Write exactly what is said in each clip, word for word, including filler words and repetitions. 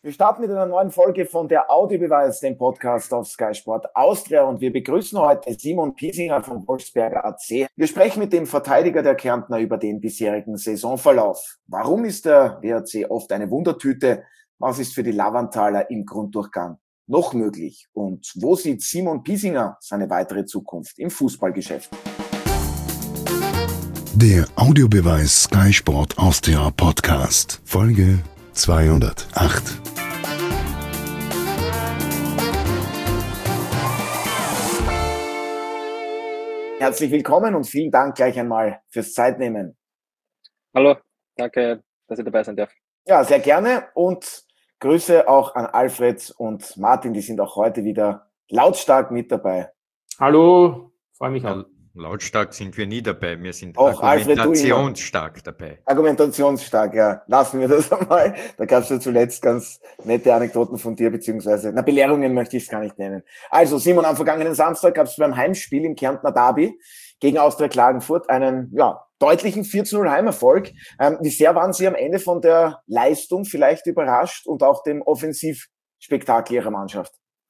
Wir starten mit einer neuen Folge von der Audiobeweis, dem Podcast auf Sky Sport Austria, und wir begrüßen heute Simon Piesinger vom Wolfsberger A C. Wir sprechen mit dem Verteidiger der Kärntner über den bisherigen Saisonverlauf. Warum ist der W R C oft eine Wundertüte? Was ist für die Lavanthaler im Grunddurchgang noch möglich? Und wo sieht Simon Piesinger seine weitere Zukunft im Fußballgeschäft? Der Audiobeweis Sky Sport Austria Podcast, Folge zweihundertacht. Herzlich willkommen und vielen Dank gleich einmal fürs Zeitnehmen. Hallo, danke, dass ich dabei sein darf. Ja, sehr gerne, und Grüße auch an Alfred und Martin, die sind auch heute wieder lautstark mit dabei. Hallo, freue mich auch. Lautstark sind wir nie dabei, wir sind auch argumentationsstark Alfred, dabei. Argumentationsstark, ja. Lassen wir das einmal. Da gab es ja zuletzt ganz nette Anekdoten von dir, beziehungsweise, na, Belehrungen möchte ich es gar nicht nennen. Also, Simon, am vergangenen Samstag gab es beim Heimspiel im Kärntner Derby gegen Austria Klagenfurt einen, ja, deutlichen vier zu null Heimerfolg. Ähm, wie sehr waren Sie am Ende von der Leistung vielleicht überrascht und auch dem Offensivspektakel Ihrer Mannschaft?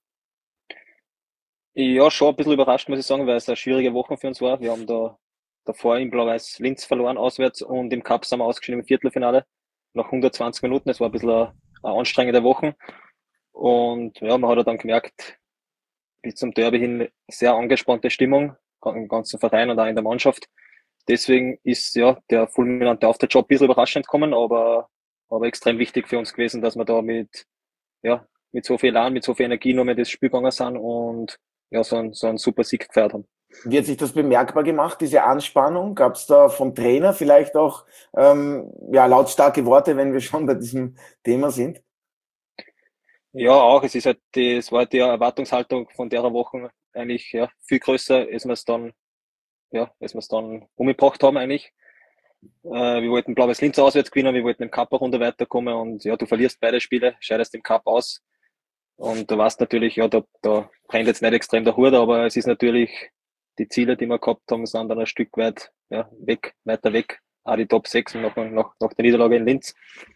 Ja, schon ein bisschen überrascht, muss ich sagen, weil es eine schwierige Woche für uns war. Wir haben da davor in Blau-Weiß Linz verloren auswärts und im Cup sind wir ausgeschieden im Viertelfinale nach hundertzwanzig Minuten. Es war ein bisschen eine, eine anstrengende Woche. Und ja, man hat dann gemerkt, bis zum Derby hin sehr angespannte Stimmung im ganzen Verein und auch in der Mannschaft. Deswegen ist ja der fulminante Auftritt schon ein bisschen überraschend gekommen, aber, aber extrem wichtig für uns gewesen, dass wir da mit, ja, mit so viel Elan, mit so viel Energie nur mehr das Spiel gegangen sind und ja, so einen, so einen super Sieg gefeiert haben. Wie hat sich das bemerkbar gemacht, diese Anspannung? Gab es da vom Trainer vielleicht auch ähm, ja, lautstarke Worte, wenn wir schon bei diesem Thema sind? Ja, auch. Es ist halt die, es war die Erwartungshaltung von der Woche eigentlich ja, viel größer, als wir es dann, ja, als wir es dann umgebracht haben eigentlich. Äh, wir wollten Blau-Weiß Linz auswärts gewinnen, wir wollten im Cup eine Runde weiterkommen und ja, du verlierst beide Spiele, scheidest im Cup aus. Und du weißt natürlich, ja, da, da brennt jetzt nicht extrem der Hut, aber es ist natürlich, die Ziele, die wir gehabt haben, sind dann ein Stück weit ja, weg, weiter weg, auch die Top sechs nach, nach, nach der Niederlage in Linz.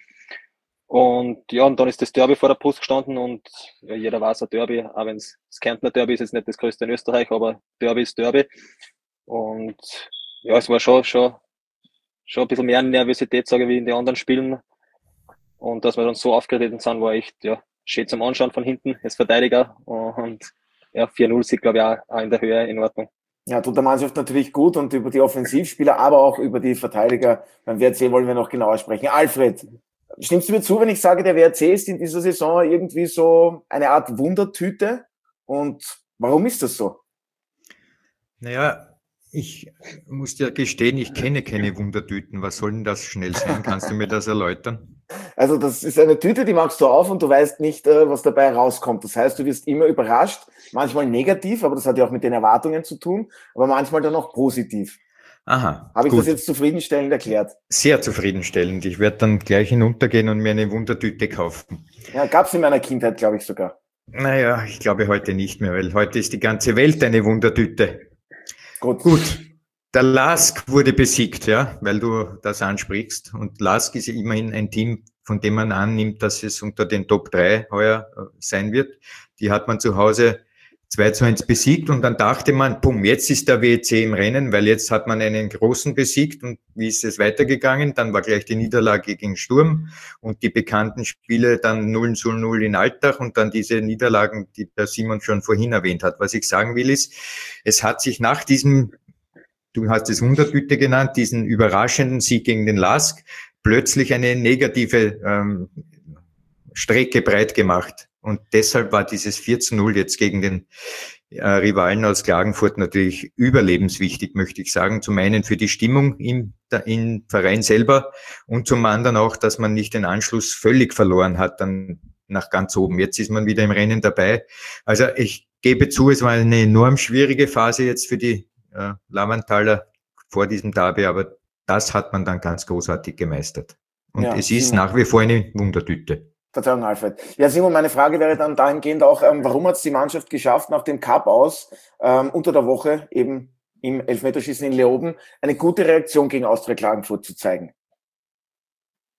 Und ja, und dann ist das Derby vor der Brust gestanden und ja, jeder weiß, ein Derby, auch wenn es das Kärntner Derby ist jetzt nicht das größte in Österreich, aber Derby ist Derby. Und ja, es war schon, schon, schon ein bisschen mehr Nervosität, sage ich, wie in den anderen Spielen. Und dass wir dann so aufgeregt sind, war echt, ja, schön zum Anschauen von hinten als Verteidiger, und ja, vier null sieht, glaube ich, auch, auch in der Höhe in Ordnung. Ja, tut der Mannschaft natürlich gut, und über die Offensivspieler, aber auch über die Verteidiger beim W R C wollen wir noch genauer sprechen. Alfred, stimmst du mir zu, wenn ich sage, der W R C ist in dieser Saison irgendwie so eine Art Wundertüte? Und warum ist das so? Naja, ich muss dir gestehen, ich kenne keine Wundertüten. Was soll denn das schnell sein? Kannst du mir das erläutern? Also das ist eine Tüte, die machst du auf und du weißt nicht, was dabei rauskommt. Das heißt, du wirst immer überrascht, manchmal negativ, aber das hat ja auch mit den Erwartungen zu tun, aber manchmal dann auch positiv. Aha. Habe ich gut. das jetzt zufriedenstellend erklärt? Sehr zufriedenstellend. Ich werde dann gleich hinuntergehen und mir eine Wundertüte kaufen. Ja, gab es in meiner Kindheit, glaube ich sogar. Naja, ich glaube heute nicht mehr, weil heute ist die ganze Welt eine Wundertüte. Gut. Gut. Der Lask wurde besiegt, ja, weil du das ansprichst. Und Lask ist ja immerhin ein Team, von dem man annimmt, dass es unter den Top drei heuer sein wird. Die hat man zu Hause zwei zu eins besiegt, und dann dachte man, bumm, jetzt ist der W R C im Rennen, weil jetzt hat man einen großen besiegt. Und wie ist es weitergegangen? Dann war gleich die Niederlage gegen Sturm und die bekannten Spiele dann null zu null in Altach und dann diese Niederlagen, die der Simon schon vorhin erwähnt hat. Was ich sagen will ist, es hat sich nach diesem, du hast es Wundertüte genannt, diesen überraschenden Sieg gegen den Lask, plötzlich eine negative ähm, Strecke breit gemacht. Und deshalb war dieses vier zu null jetzt gegen den äh, Rivalen aus Klagenfurt natürlich überlebenswichtig, möchte ich sagen. Zum einen für die Stimmung im, im Verein selber und zum anderen auch, dass man nicht den Anschluss völlig verloren hat dann nach ganz oben. Jetzt ist man wieder im Rennen dabei. Also ich gebe zu, es war eine enorm schwierige Phase jetzt für die äh, Lavanthaler vor diesem Derby, aber das hat man dann ganz großartig gemeistert. Und ja, es ist Simon. Nach wie vor eine Wundertüte. Verzeihung, Alfred. Ja, Simon, meine Frage wäre dann dahingehend auch, ähm, warum hat es die Mannschaft geschafft, nach dem Cup aus, ähm, unter der Woche eben im Elfmeterschießen in Leoben, eine gute Reaktion gegen Austria Klagenfurt zu zeigen?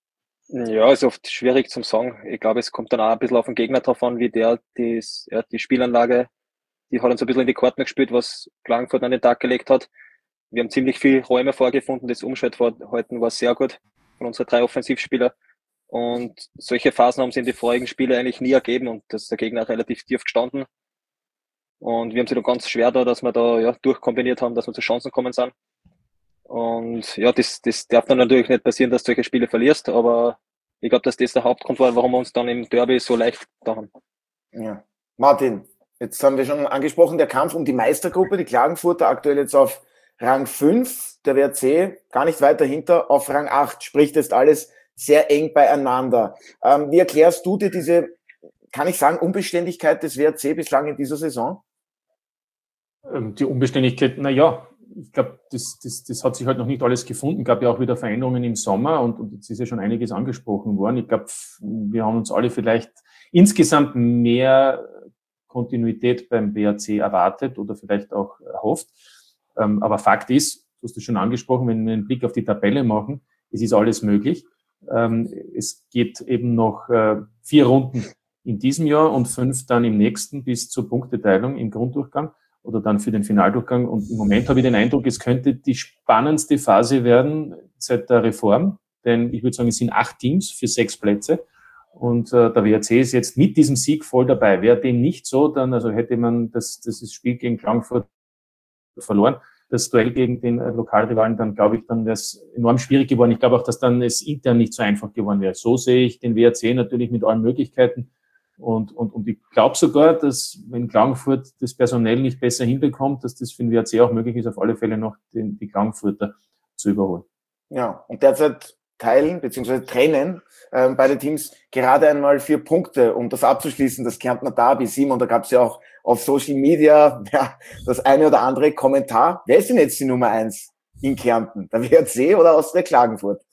Ja, ist oft schwierig zum sagen. Ich glaube, es kommt dann auch ein bisschen auf den Gegner drauf an, wie der dies, ja, die Spielanlage, die hat uns ein bisschen in die Karten gespielt, was Klagenfurt an den Tag gelegt hat. Wir haben ziemlich viel Räume vorgefunden. Das Umschaltverhalten war sehr gut von unseren drei Offensivspieler. Und solche Phasen haben sie in den vorigen Spielen eigentlich nie ergeben und das ist der Gegner relativ tief gestanden. Und wir haben sie dann ganz schwer da, dass wir da ja durchkombiniert haben, dass wir zu Chancen kommen sind. Und ja, das, das darf dann natürlich nicht passieren, dass du solche Spiele verlierst, aber ich glaube, dass das der Hauptgrund war, warum wir uns dann im Derby so leicht da haben. Ja. Martin, jetzt haben wir schon angesprochen, der Kampf um die Meistergruppe, die Klagenfurter aktuell jetzt auf Rang fünf, der W R C gar nicht weit dahinter auf Rang acht, sprich, das ist alles sehr eng beieinander. Ähm, wie erklärst du dir diese, kann ich sagen, Unbeständigkeit des W R C bislang in dieser Saison? Die Unbeständigkeit, na ja, ich glaube, das, das, das hat sich halt noch nicht alles gefunden. Gab ja auch wieder Veränderungen im Sommer und, und jetzt ist ja schon einiges angesprochen worden. Ich glaube, wir haben uns alle vielleicht insgesamt mehr Kontinuität beim W R C erwartet oder vielleicht auch erhofft. Ähm, aber Fakt ist, du hast es schon angesprochen, wenn wir einen Blick auf die Tabelle machen, es ist alles möglich. Ähm, es geht eben noch äh, vier Runden in diesem Jahr und fünf dann im nächsten bis zur Punkteteilung im Grunddurchgang oder dann für den Finaldurchgang. Und im Moment habe ich den Eindruck, es könnte die spannendste Phase werden seit der Reform, denn ich würde sagen, es sind acht Teams für sechs Plätze und äh, der W R C ist jetzt mit diesem Sieg voll dabei. Wäre dem nicht so, dann also hätte man das, das Spiel gegen Klagenfurt verloren, das Duell gegen den äh, Lokalrivalen, dann glaube ich, dann wäre es enorm schwierig geworden. Ich glaube auch, dass dann es intern nicht so einfach geworden wäre. So sehe ich den W R C natürlich mit allen Möglichkeiten. Und, und, und ich glaube sogar, dass wenn Klagenfurt das personell nicht besser hinbekommt, dass das für den W R C auch möglich ist, auf alle Fälle noch den, die Klagenfurter zu überholen. Ja, und derzeit teilen bzw. trennen ähm, beide Teams gerade einmal vier Punkte, um das abzuschließen, das Kärntner Derby. Simon, da gab es ja auch auf Social Media ja, das eine oder andere Kommentar. Wer ist denn jetzt die Nummer eins in Kärnten? Der W R C oder Austria Klagenfurt?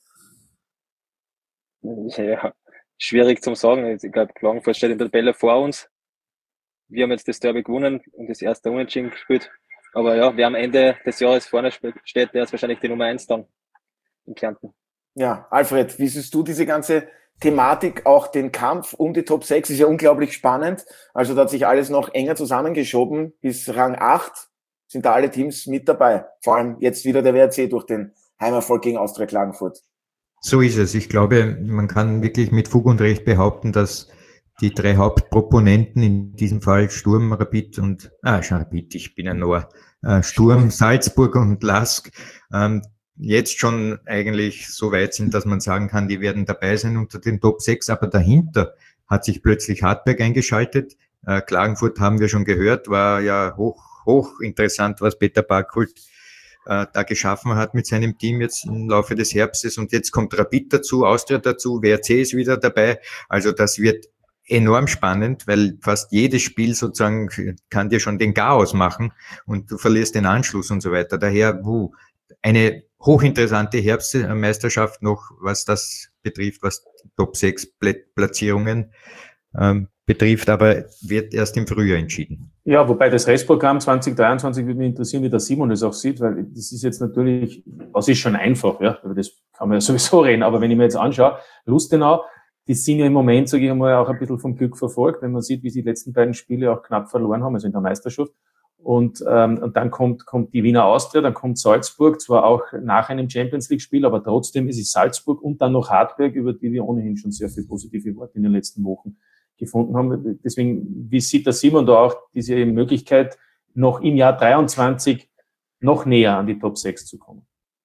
Ja, schwierig zum sagen. Ich glaube, Klagenfurt steht in der Tabelle vor uns. Wir haben jetzt das Derby gewonnen und das erste Unentschieden gespielt. Aber ja, wer am Ende des Jahres vorne steht, der ist wahrscheinlich die Nummer eins dann in Kärnten. Ja, Alfred, wie siehst du diese ganze Thematik, auch den Kampf um die Top sechs ist ja unglaublich spannend. Also da hat sich alles noch enger zusammengeschoben. Bis Rang acht sind da alle Teams mit dabei. Vor allem jetzt wieder der W R C durch den Heimerfolg gegen Austria Klagenfurt. So ist es. Ich glaube, man kann wirklich mit Fug und Recht behaupten, dass die drei Hauptproponenten, in diesem Fall Sturm, Rapid und, ah, schon Rapid, ich bin ein Noah, äh, Sturm, Salzburg und Lask, ähm, jetzt schon eigentlich so weit sind, dass man sagen kann, die werden dabei sein unter den Top sechs, aber dahinter hat sich plötzlich Hartberg eingeschaltet. Äh, Klagenfurt haben wir schon gehört, war ja hoch, hoch interessant, was Peter Barkholt äh, da geschaffen hat mit seinem Team jetzt im Laufe des Herbstes. Und jetzt kommt Rapid dazu, Austria dazu, W R C ist wieder dabei. Also das wird enorm spannend, weil fast jedes Spiel sozusagen kann dir schon den Chaos machen und du verlierst den Anschluss und so weiter. Daher, wuh, eine hochinteressante Herbstmeisterschaft noch, was das betrifft, was Top sechs Platzierungen ähm, betrifft, aber wird erst im Frühjahr entschieden. Ja, wobei das Restprogramm zwanzig dreiundzwanzig würde mich interessieren, wie der Simon das auch sieht, weil das ist jetzt natürlich, das ist schon einfach, ja, über das kann man ja sowieso reden, aber wenn ich mir jetzt anschaue, Lustenau, die sind ja im Moment, sage ich einmal, auch ein bisschen vom Glück verfolgt, wenn man sieht, wie sie die letzten beiden Spiele auch knapp verloren haben, also in der Meisterschaft. Und, ähm, und dann kommt, kommt die Wiener Austria, dann kommt Salzburg, zwar auch nach einem Champions-League-Spiel, aber trotzdem ist es Salzburg und dann noch Hartberg, über die wir ohnehin schon sehr viel positive Worte in den letzten Wochen gefunden haben. Deswegen, wie sieht der Simon da auch diese Möglichkeit, noch im Jahr dreiundzwanzig noch näher an die Top sechs zu kommen?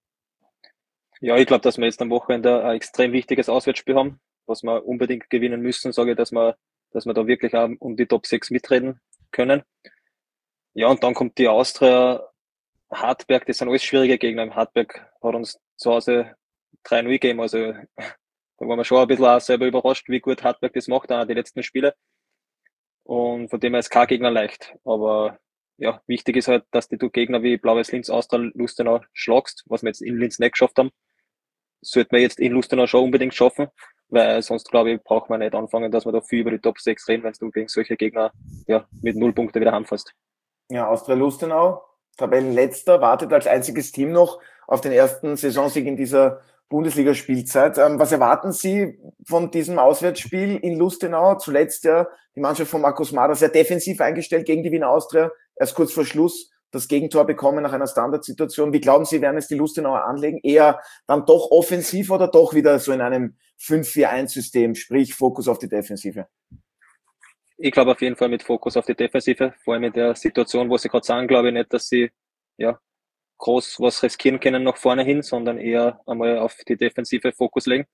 Ja, ich glaube, dass wir jetzt am Wochenende ein extrem wichtiges Auswärtsspiel haben, was wir unbedingt gewinnen müssen, sage ich, dass wir, dass wir da wirklich auch um die Top sechs mitreden können. Ja, und dann kommt die Austria, Hartberg, das sind alles schwierige Gegner. Hartberg hat uns zu Hause drei null gegeben, also da waren wir schon ein bisschen auch selber überrascht, wie gut Hartberg das macht, auch die letzten Spiele. Und von dem her ist kein Gegner leicht. Aber ja, wichtig ist halt, dass die du Gegner wie Blaues Linz, Austria, Lustenau schlagst, was wir jetzt in Linz nicht geschafft haben. Das sollten wir jetzt in Lustenau schon unbedingt schaffen, weil sonst, glaube ich, braucht man nicht anfangen, dass wir da viel über die Top sechs reden, wenn du gegen solche Gegner ja mit null Punkte wieder heimfährst. Ja, Austria Lustenau, Tabellenletzter, wartet als einziges Team noch auf den ersten Saisonsieg in dieser Bundesligaspielzeit. Ähm, was erwarten Sie von diesem Auswärtsspiel in Lustenau? Zuletzt ja die Mannschaft von Markus Mader sehr defensiv eingestellt gegen die Wiener Austria. Erst kurz vor Schluss das Gegentor bekommen nach einer Standardsituation. Wie glauben Sie, werden es die Lustenauer anlegen? Eher dann doch offensiv oder doch wieder so in einem fünf vier eins System, sprich Fokus auf die Defensive? Ich glaube auf jeden Fall mit Fokus auf die Defensive, vor allem in der Situation, wo sie gerade sagen, glaube ich nicht, dass sie ja groß was riskieren können nach vorne hin, sondern eher einmal auf die Defensive Fokus legen.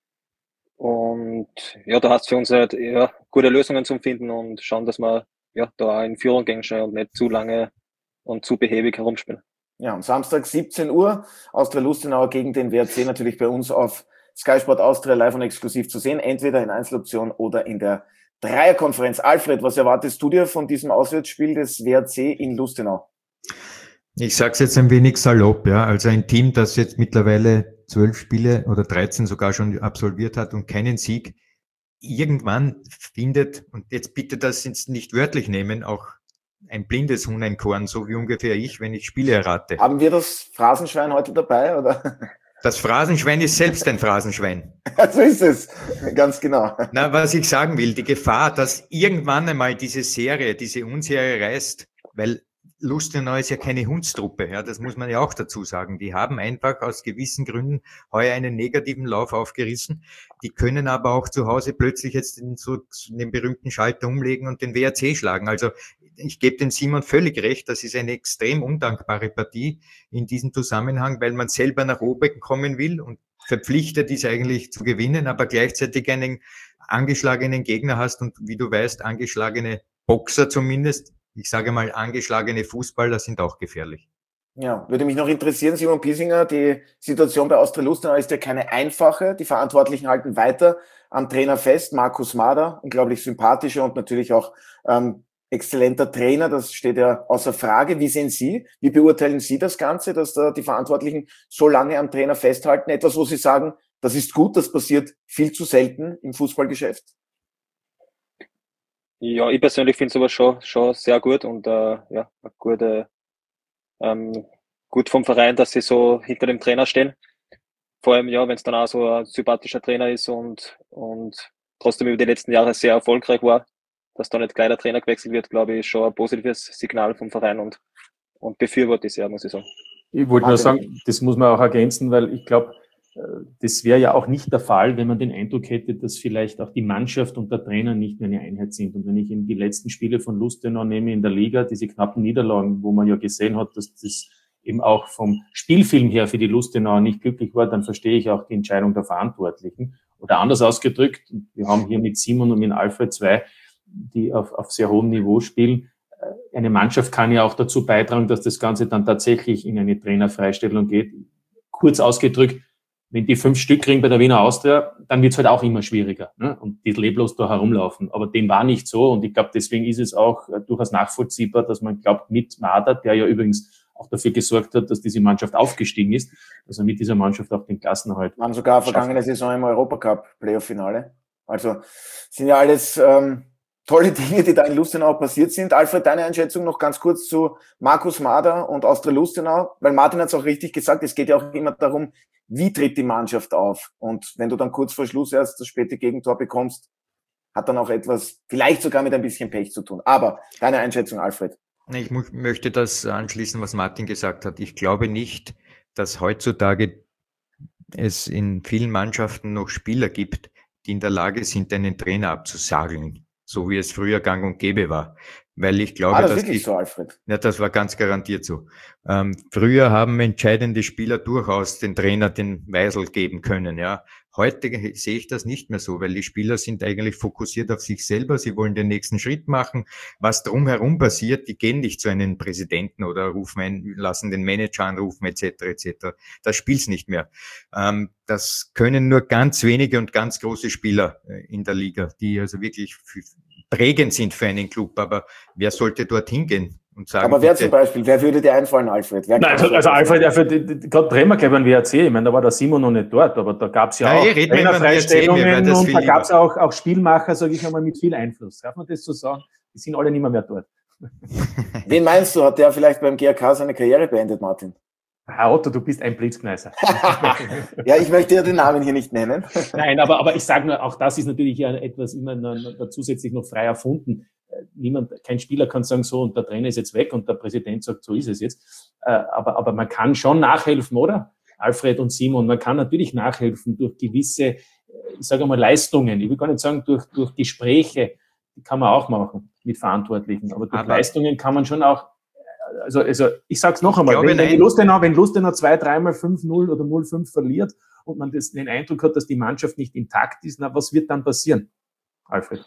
Und ja, da hast du für uns halt ja, gute Lösungen zum Finden und schauen, dass wir ja da auch in Führung gehen schnell und nicht zu lange und zu behäbig herumspielen. Ja, am Samstag siebzehn Uhr, Austria Lustenau gegen den W R C, natürlich bei uns auf Sky Sport Austria live und exklusiv zu sehen, entweder in Einzeloption oder in der Dreierkonferenz. Alfred, was erwartest du dir von diesem Auswärtsspiel des W R C in Lustenau? Ich sage es jetzt ein wenig salopp, ja. Also ein Team, das jetzt mittlerweile zwölf Spiele oder dreizehn sogar schon absolviert hat und keinen Sieg, irgendwann findet, und jetzt bitte das jetzt nicht wörtlich nehmen, auch ein blindes Huhn ein Korn, so wie ungefähr ich, wenn ich Spiele errate. Haben wir das Phrasenschwein heute dabei, oder? Das Phrasenschwein ist selbst ein Phrasenschwein. So ist es, ganz genau. Na, was ich sagen will, die Gefahr, dass irgendwann einmal diese Serie, diese Unserie reißt, weil Lustenau ist ja keine Hundstruppe, ja, das muss man ja auch dazu sagen. Die haben einfach aus gewissen Gründen heuer einen negativen Lauf aufgerissen. Die können aber auch zu Hause plötzlich jetzt den, so, den berühmten Schalter umlegen und den W R C schlagen. Also ich gebe dem Simon völlig recht, das ist eine extrem undankbare Partie in diesem Zusammenhang, weil man selber nach oben kommen will und verpflichtet ist eigentlich zu gewinnen, aber gleichzeitig einen angeschlagenen Gegner hast und wie du weißt, angeschlagene Boxer zumindest, ich sage mal, angeschlagene Fußballer sind auch gefährlich. Ja, würde mich noch interessieren, Simon Piesinger, die Situation bei Austria Lustenau ist ja keine einfache. Die Verantwortlichen halten weiter am Trainer fest. Markus Mader, unglaublich sympathischer und natürlich auch ähm, exzellenter Trainer, das steht ja außer Frage. Wie sehen Sie, wie beurteilen Sie das Ganze, dass da die Verantwortlichen so lange am Trainer festhalten? Etwas, wo Sie sagen, das ist gut, das passiert viel zu selten im Fußballgeschäft. Ja, ich persönlich finde sowas schon, schon sehr gut und äh, ja, gute, ähm, gut vom Verein, dass sie so hinter dem Trainer stehen. Vor allem, ja, wenn es dann auch so ein sympathischer Trainer ist und, und trotzdem über die letzten Jahre sehr erfolgreich war, dass da nicht gleich der Trainer gewechselt wird, glaube ich, schon ein positives Signal vom Verein und, und befürworte ich sehr, muss ich sagen. Ich wollte nur sagen, das muss man auch ergänzen, weil ich glaube, das wäre ja auch nicht der Fall, wenn man den Eindruck hätte, dass vielleicht auch die Mannschaft und der Trainer nicht mehr eine Einheit sind. Und wenn ich in die letzten Spiele von Lustenau nehme in der Liga, diese knappen Niederlagen, wo man ja gesehen hat, dass das eben auch vom Spielfilm her für die Lustenauer nicht glücklich war, dann verstehe ich auch die Entscheidung der Verantwortlichen. Oder anders ausgedrückt, wir haben hier mit Simon und mit Alfred zwei, die auf, auf sehr hohem Niveau spielen. Eine Mannschaft kann ja auch dazu beitragen, dass das Ganze dann tatsächlich in eine Trainerfreistellung geht. Kurz ausgedrückt, wenn die fünf Stück kriegen bei der Wiener Austria, dann wird's halt auch immer schwieriger, ne? Und die leblos da herumlaufen. Aber dem war nicht so und ich glaube, deswegen ist es auch durchaus nachvollziehbar, dass man glaubt, mit Mader, der ja übrigens auch dafür gesorgt hat, dass diese Mannschaft aufgestiegen ist, dass er mit dieser Mannschaft auch den Klassenerhalt waren sogar vergangene Saison im Europacup Playoff-Finale. Also sind ja alles ähm, tolle Dinge, die da in Lustenau passiert sind. Alfred, deine Einschätzung noch ganz kurz zu Markus Mader und Austria Lustenau, weil Martin hat es auch richtig gesagt, es geht ja auch immer darum, wie tritt die Mannschaft auf? Und wenn du dann kurz vor Schluss erst das späte Gegentor bekommst, hat dann auch etwas, vielleicht sogar mit ein bisschen Pech zu tun. Aber deine Einschätzung, Alfred? Ich möchte das anschließen, was Martin gesagt hat. Ich glaube nicht, dass heutzutage es in vielen Mannschaften noch Spieler gibt, die in der Lage sind, einen Trainer abzusageln, so wie es früher gang und gäbe war. Weil ich glaube, ah, das dass wirklich die, so, Alfred? Ja, das war ganz garantiert so. Ähm, früher haben entscheidende Spieler durchaus den Trainer den Weisel geben können, ja. Heute sehe ich das nicht mehr so, weil die Spieler sind eigentlich fokussiert auf sich selber. Sie wollen den nächsten Schritt machen. Was drumherum passiert, die gehen nicht zu einem Präsidenten oder rufen einen, lassen den Manager anrufen, et cetera, et cetera. Das spielt's nicht mehr. Ähm, das können nur ganz wenige und ganz große Spieler in der Liga, die also wirklich prägend sind für einen Club. Aber wer sollte dorthin gehen? Und sagen, aber wer bitte, zum Beispiel, wer würde dir einfallen, Alfred? Wer Nein, also, also Alfred, Alfred gerade drehen wir gleich beim W R C, ich meine, da war der Simon noch nicht dort, aber da gab es ja Nein, auch Trainerfreistellungen und da gab es auch, auch Spielmacher, sage ich einmal, mit viel Einfluss. Darf man das so sagen? Die sind alle nicht mehr, mehr dort. Wen meinst du, hat der vielleicht beim G R K seine Karriere beendet, Martin? Herr Otto, du bist ein Blitzkneiser. Ja, ich möchte ja den Namen hier nicht nennen. Nein, aber, aber ich sage nur, auch das ist natürlich ja etwas immer noch, noch zusätzlich noch frei erfunden. Niemand, kein Spieler kann sagen so, und der Trainer ist jetzt weg und der Präsident sagt, so ist es jetzt. Aber, aber man kann schon nachhelfen, oder? Alfred und Simon, man kann natürlich nachhelfen durch gewisse, ich sage mal, Leistungen. Ich will gar nicht sagen durch, durch Gespräche, die kann man auch machen mit Verantwortlichen. Aber durch aber Leistungen kann man schon auch, also, also ich sag's noch einmal, wenn, wenn Lustenau, wenn Lustenau zwei, dreimal fünf null oder null fünf verliert und man das, den Eindruck hat, dass die Mannschaft nicht intakt ist, na, was wird dann passieren, Alfred?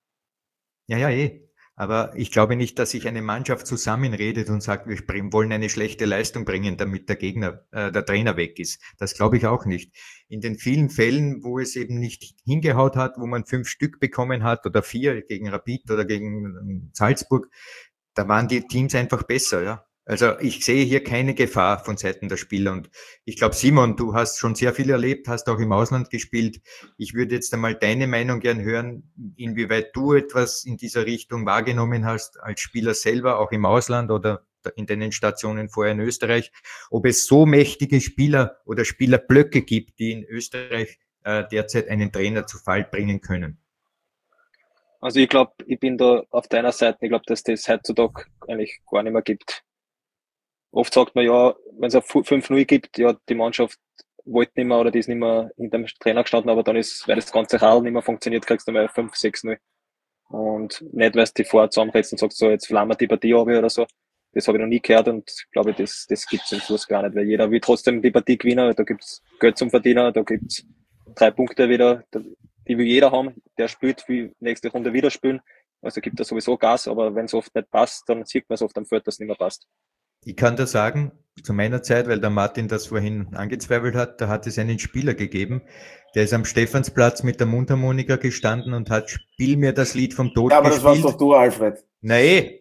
Ja, ja, eh. Aber ich glaube nicht, dass sich eine Mannschaft zusammenredet und sagt, wir wollen eine schlechte Leistung bringen, damit der Gegner, äh, der Trainer weg ist. Das glaube ich auch nicht. In den vielen Fällen, wo es eben nicht hingehaut hat, wo man fünf Stück bekommen hat oder vier gegen Rapid oder gegen Salzburg, da waren die Teams einfach besser, ja. Also ich sehe hier keine Gefahr von Seiten der Spieler und ich glaube, Simon, du hast schon sehr viel erlebt, hast auch im Ausland gespielt. Ich würde jetzt einmal deine Meinung gern hören, inwieweit du etwas in dieser Richtung wahrgenommen hast als Spieler selber, auch im Ausland oder in deinen Stationen vorher in Österreich, ob es so mächtige Spieler oder Spielerblöcke gibt, die in Österreich äh, derzeit einen Trainer zu Fall bringen können. Also ich glaube, ich bin da auf deiner Seite. Ich glaube, dass das heutzutage eigentlich gar nicht mehr gibt. Oft sagt man ja, wenn es auf fünf null gibt, ja, die Mannschaft wollte nicht mehr oder die ist nicht mehr hinter dem Trainer gestanden, aber dann ist, weil das ganze Rall nicht mehr funktioniert, kriegst du mal fünf sechs null. Und nicht, weil du die vorher zusammenredest und sagst, so, jetzt flammen die Partie ab oder so. Das habe ich noch nie gehört und glaube, das, das gibt's im Fußball gar nicht, weil jeder will trotzdem die Partie gewinnen, da gibt's Geld zum Verdienen, da gibt's drei Punkte wieder, die will jeder haben, der spielt, will nächste Runde wieder spielen. Also gibt er sowieso Gas, aber wenn es oft nicht passt, dann sieht man es oft am Feld, dass es nicht mehr passt. Ich kann da sagen, zu meiner Zeit, weil der Martin das vorhin angezweifelt hat, da hat es einen Spieler gegeben, der ist am Stephansplatz mit der Mundharmonika gestanden und hat Spiel mir das Lied vom Tod gespielt. Ja, aber gespielt. das warst doch du, Alfred. Nein.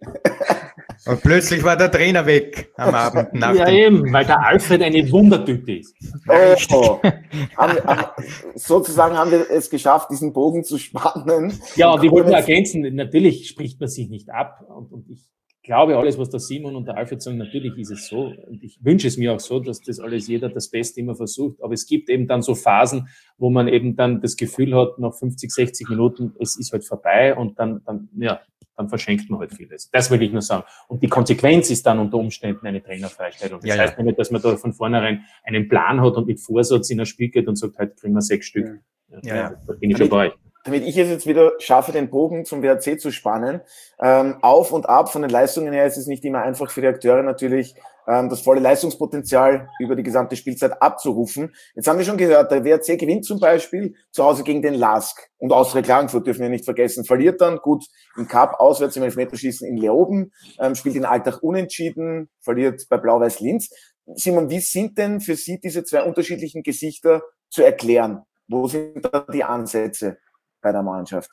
Und plötzlich war der Trainer weg am Abend. Nach ja, eben, weil der Alfred eine Wundertüte ist. Oh, haben, haben, sozusagen haben wir es geschafft, diesen Bogen zu spannen. Ja, und ich wollte nur ergänzen, natürlich spricht man sich nicht ab. Und, und ich glaube, alles, was der Simon und der Alfred sagen, natürlich ist es so. Und ich wünsche es mir auch so, dass das alles jeder das Beste immer versucht. Aber es gibt eben dann so Phasen, wo man eben dann das Gefühl hat, nach fünfzig, sechzig Minuten, es ist halt vorbei und dann, dann, ja, dann verschenkt man halt vieles. Das will ich nur sagen. Und die Konsequenz ist dann unter Umständen eine Trainerfreistellung. Das ja, heißt ja nicht, dass man da von vornherein einen Plan hat und mit Vorsatz in ein Spiel geht und sagt, heute kriegen wir sechs Stück. Ja, ja, ja. Da bin ich schon bei euch. Damit ich es jetzt wieder schaffe, den Bogen zum W R C zu spannen, ähm, auf und ab von den Leistungen her ist es nicht immer einfach für die Akteure natürlich, ähm, das volle Leistungspotenzial über die gesamte Spielzeit abzurufen. Jetzt haben wir schon gehört, der W R C gewinnt zum Beispiel zu Hause gegen den LASK und Austria Klagenfurt dürfen wir nicht vergessen, verliert dann gut im Cup auswärts im Elfmeterschießen in Leoben, ähm, spielt in Altach unentschieden, verliert bei Blau-Weiß Linz. Simon, wie sind denn für Sie diese zwei unterschiedlichen Gesichter zu erklären? Wo sind da die Ansätze bei der Mannschaft?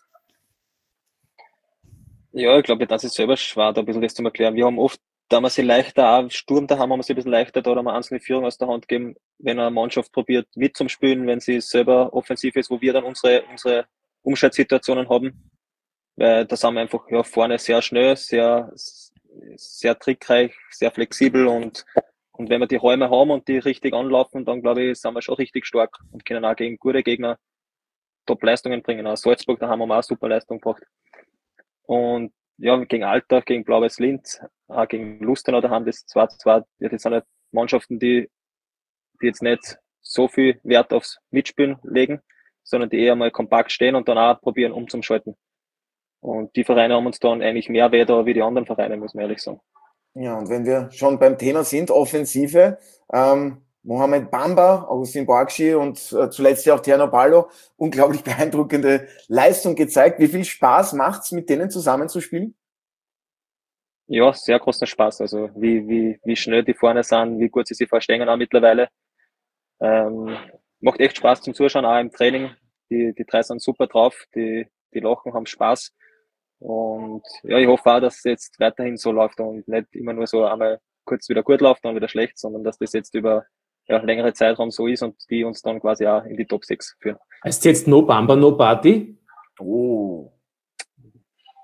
Ja, ich glaube, das ist selber schwer, da ein bisschen das zu erklären. Wir haben oft, da haben wir sie leichter, auch Sturm daheim haben wir sie ein bisschen leichter, da haben wir einzelne Führung aus der Hand geben, wenn eine Mannschaft probiert mit zum Spielen, wenn sie selber offensiv ist, wo wir dann unsere, unsere Umschaltsituationen haben. Weil da sind wir einfach ja, vorne sehr schnell, sehr, sehr trickreich, sehr flexibel und, und wenn wir die Räume haben und die richtig anlaufen, dann glaube ich, sind wir schon richtig stark und können auch gegen gute Gegner Top-Leistungen bringen. Auch Salzburg, da haben wir auch super Leistung gebracht. Und ja, gegen Altach, gegen Blau-Weiß Linz, auch gegen Lustenau, da haben das zwei zu zwei. Ja, das sind halt Mannschaften, die, die jetzt nicht so viel Wert aufs Mitspielen legen, sondern die eher mal kompakt stehen und dann auch probieren umzuschalten. Und die Vereine haben uns dann eigentlich mehr weh da wie die anderen Vereine, muss man ehrlich sagen. Ja, und wenn wir schon beim Thema sind, Offensive, ähm, Mohamed Bamba, Augustin Boakshi und äh, zuletzt ja auch Tierno Ballo, unglaublich beeindruckende Leistung gezeigt. Wie viel Spaß macht's, mit denen zusammenzuspielen? Ja, sehr großen Spaß. Also wie, wie, wie schnell die vorne sind, wie gut sie sich verstehen auch mittlerweile. Ähm, macht echt Spaß zum Zuschauen, auch im Training. Die, die drei sind super drauf, die, die lachen, haben Spaß. Und ja, ich hoffe auch, dass es jetzt weiterhin so läuft und nicht immer nur so einmal kurz wieder gut läuft, dann wieder schlecht, sondern dass das jetzt über ja, längere Zeitraum so ist und die uns dann quasi auch in die Top sechs führen. Heißt jetzt No Bamba, No Party? Oh. Jetzt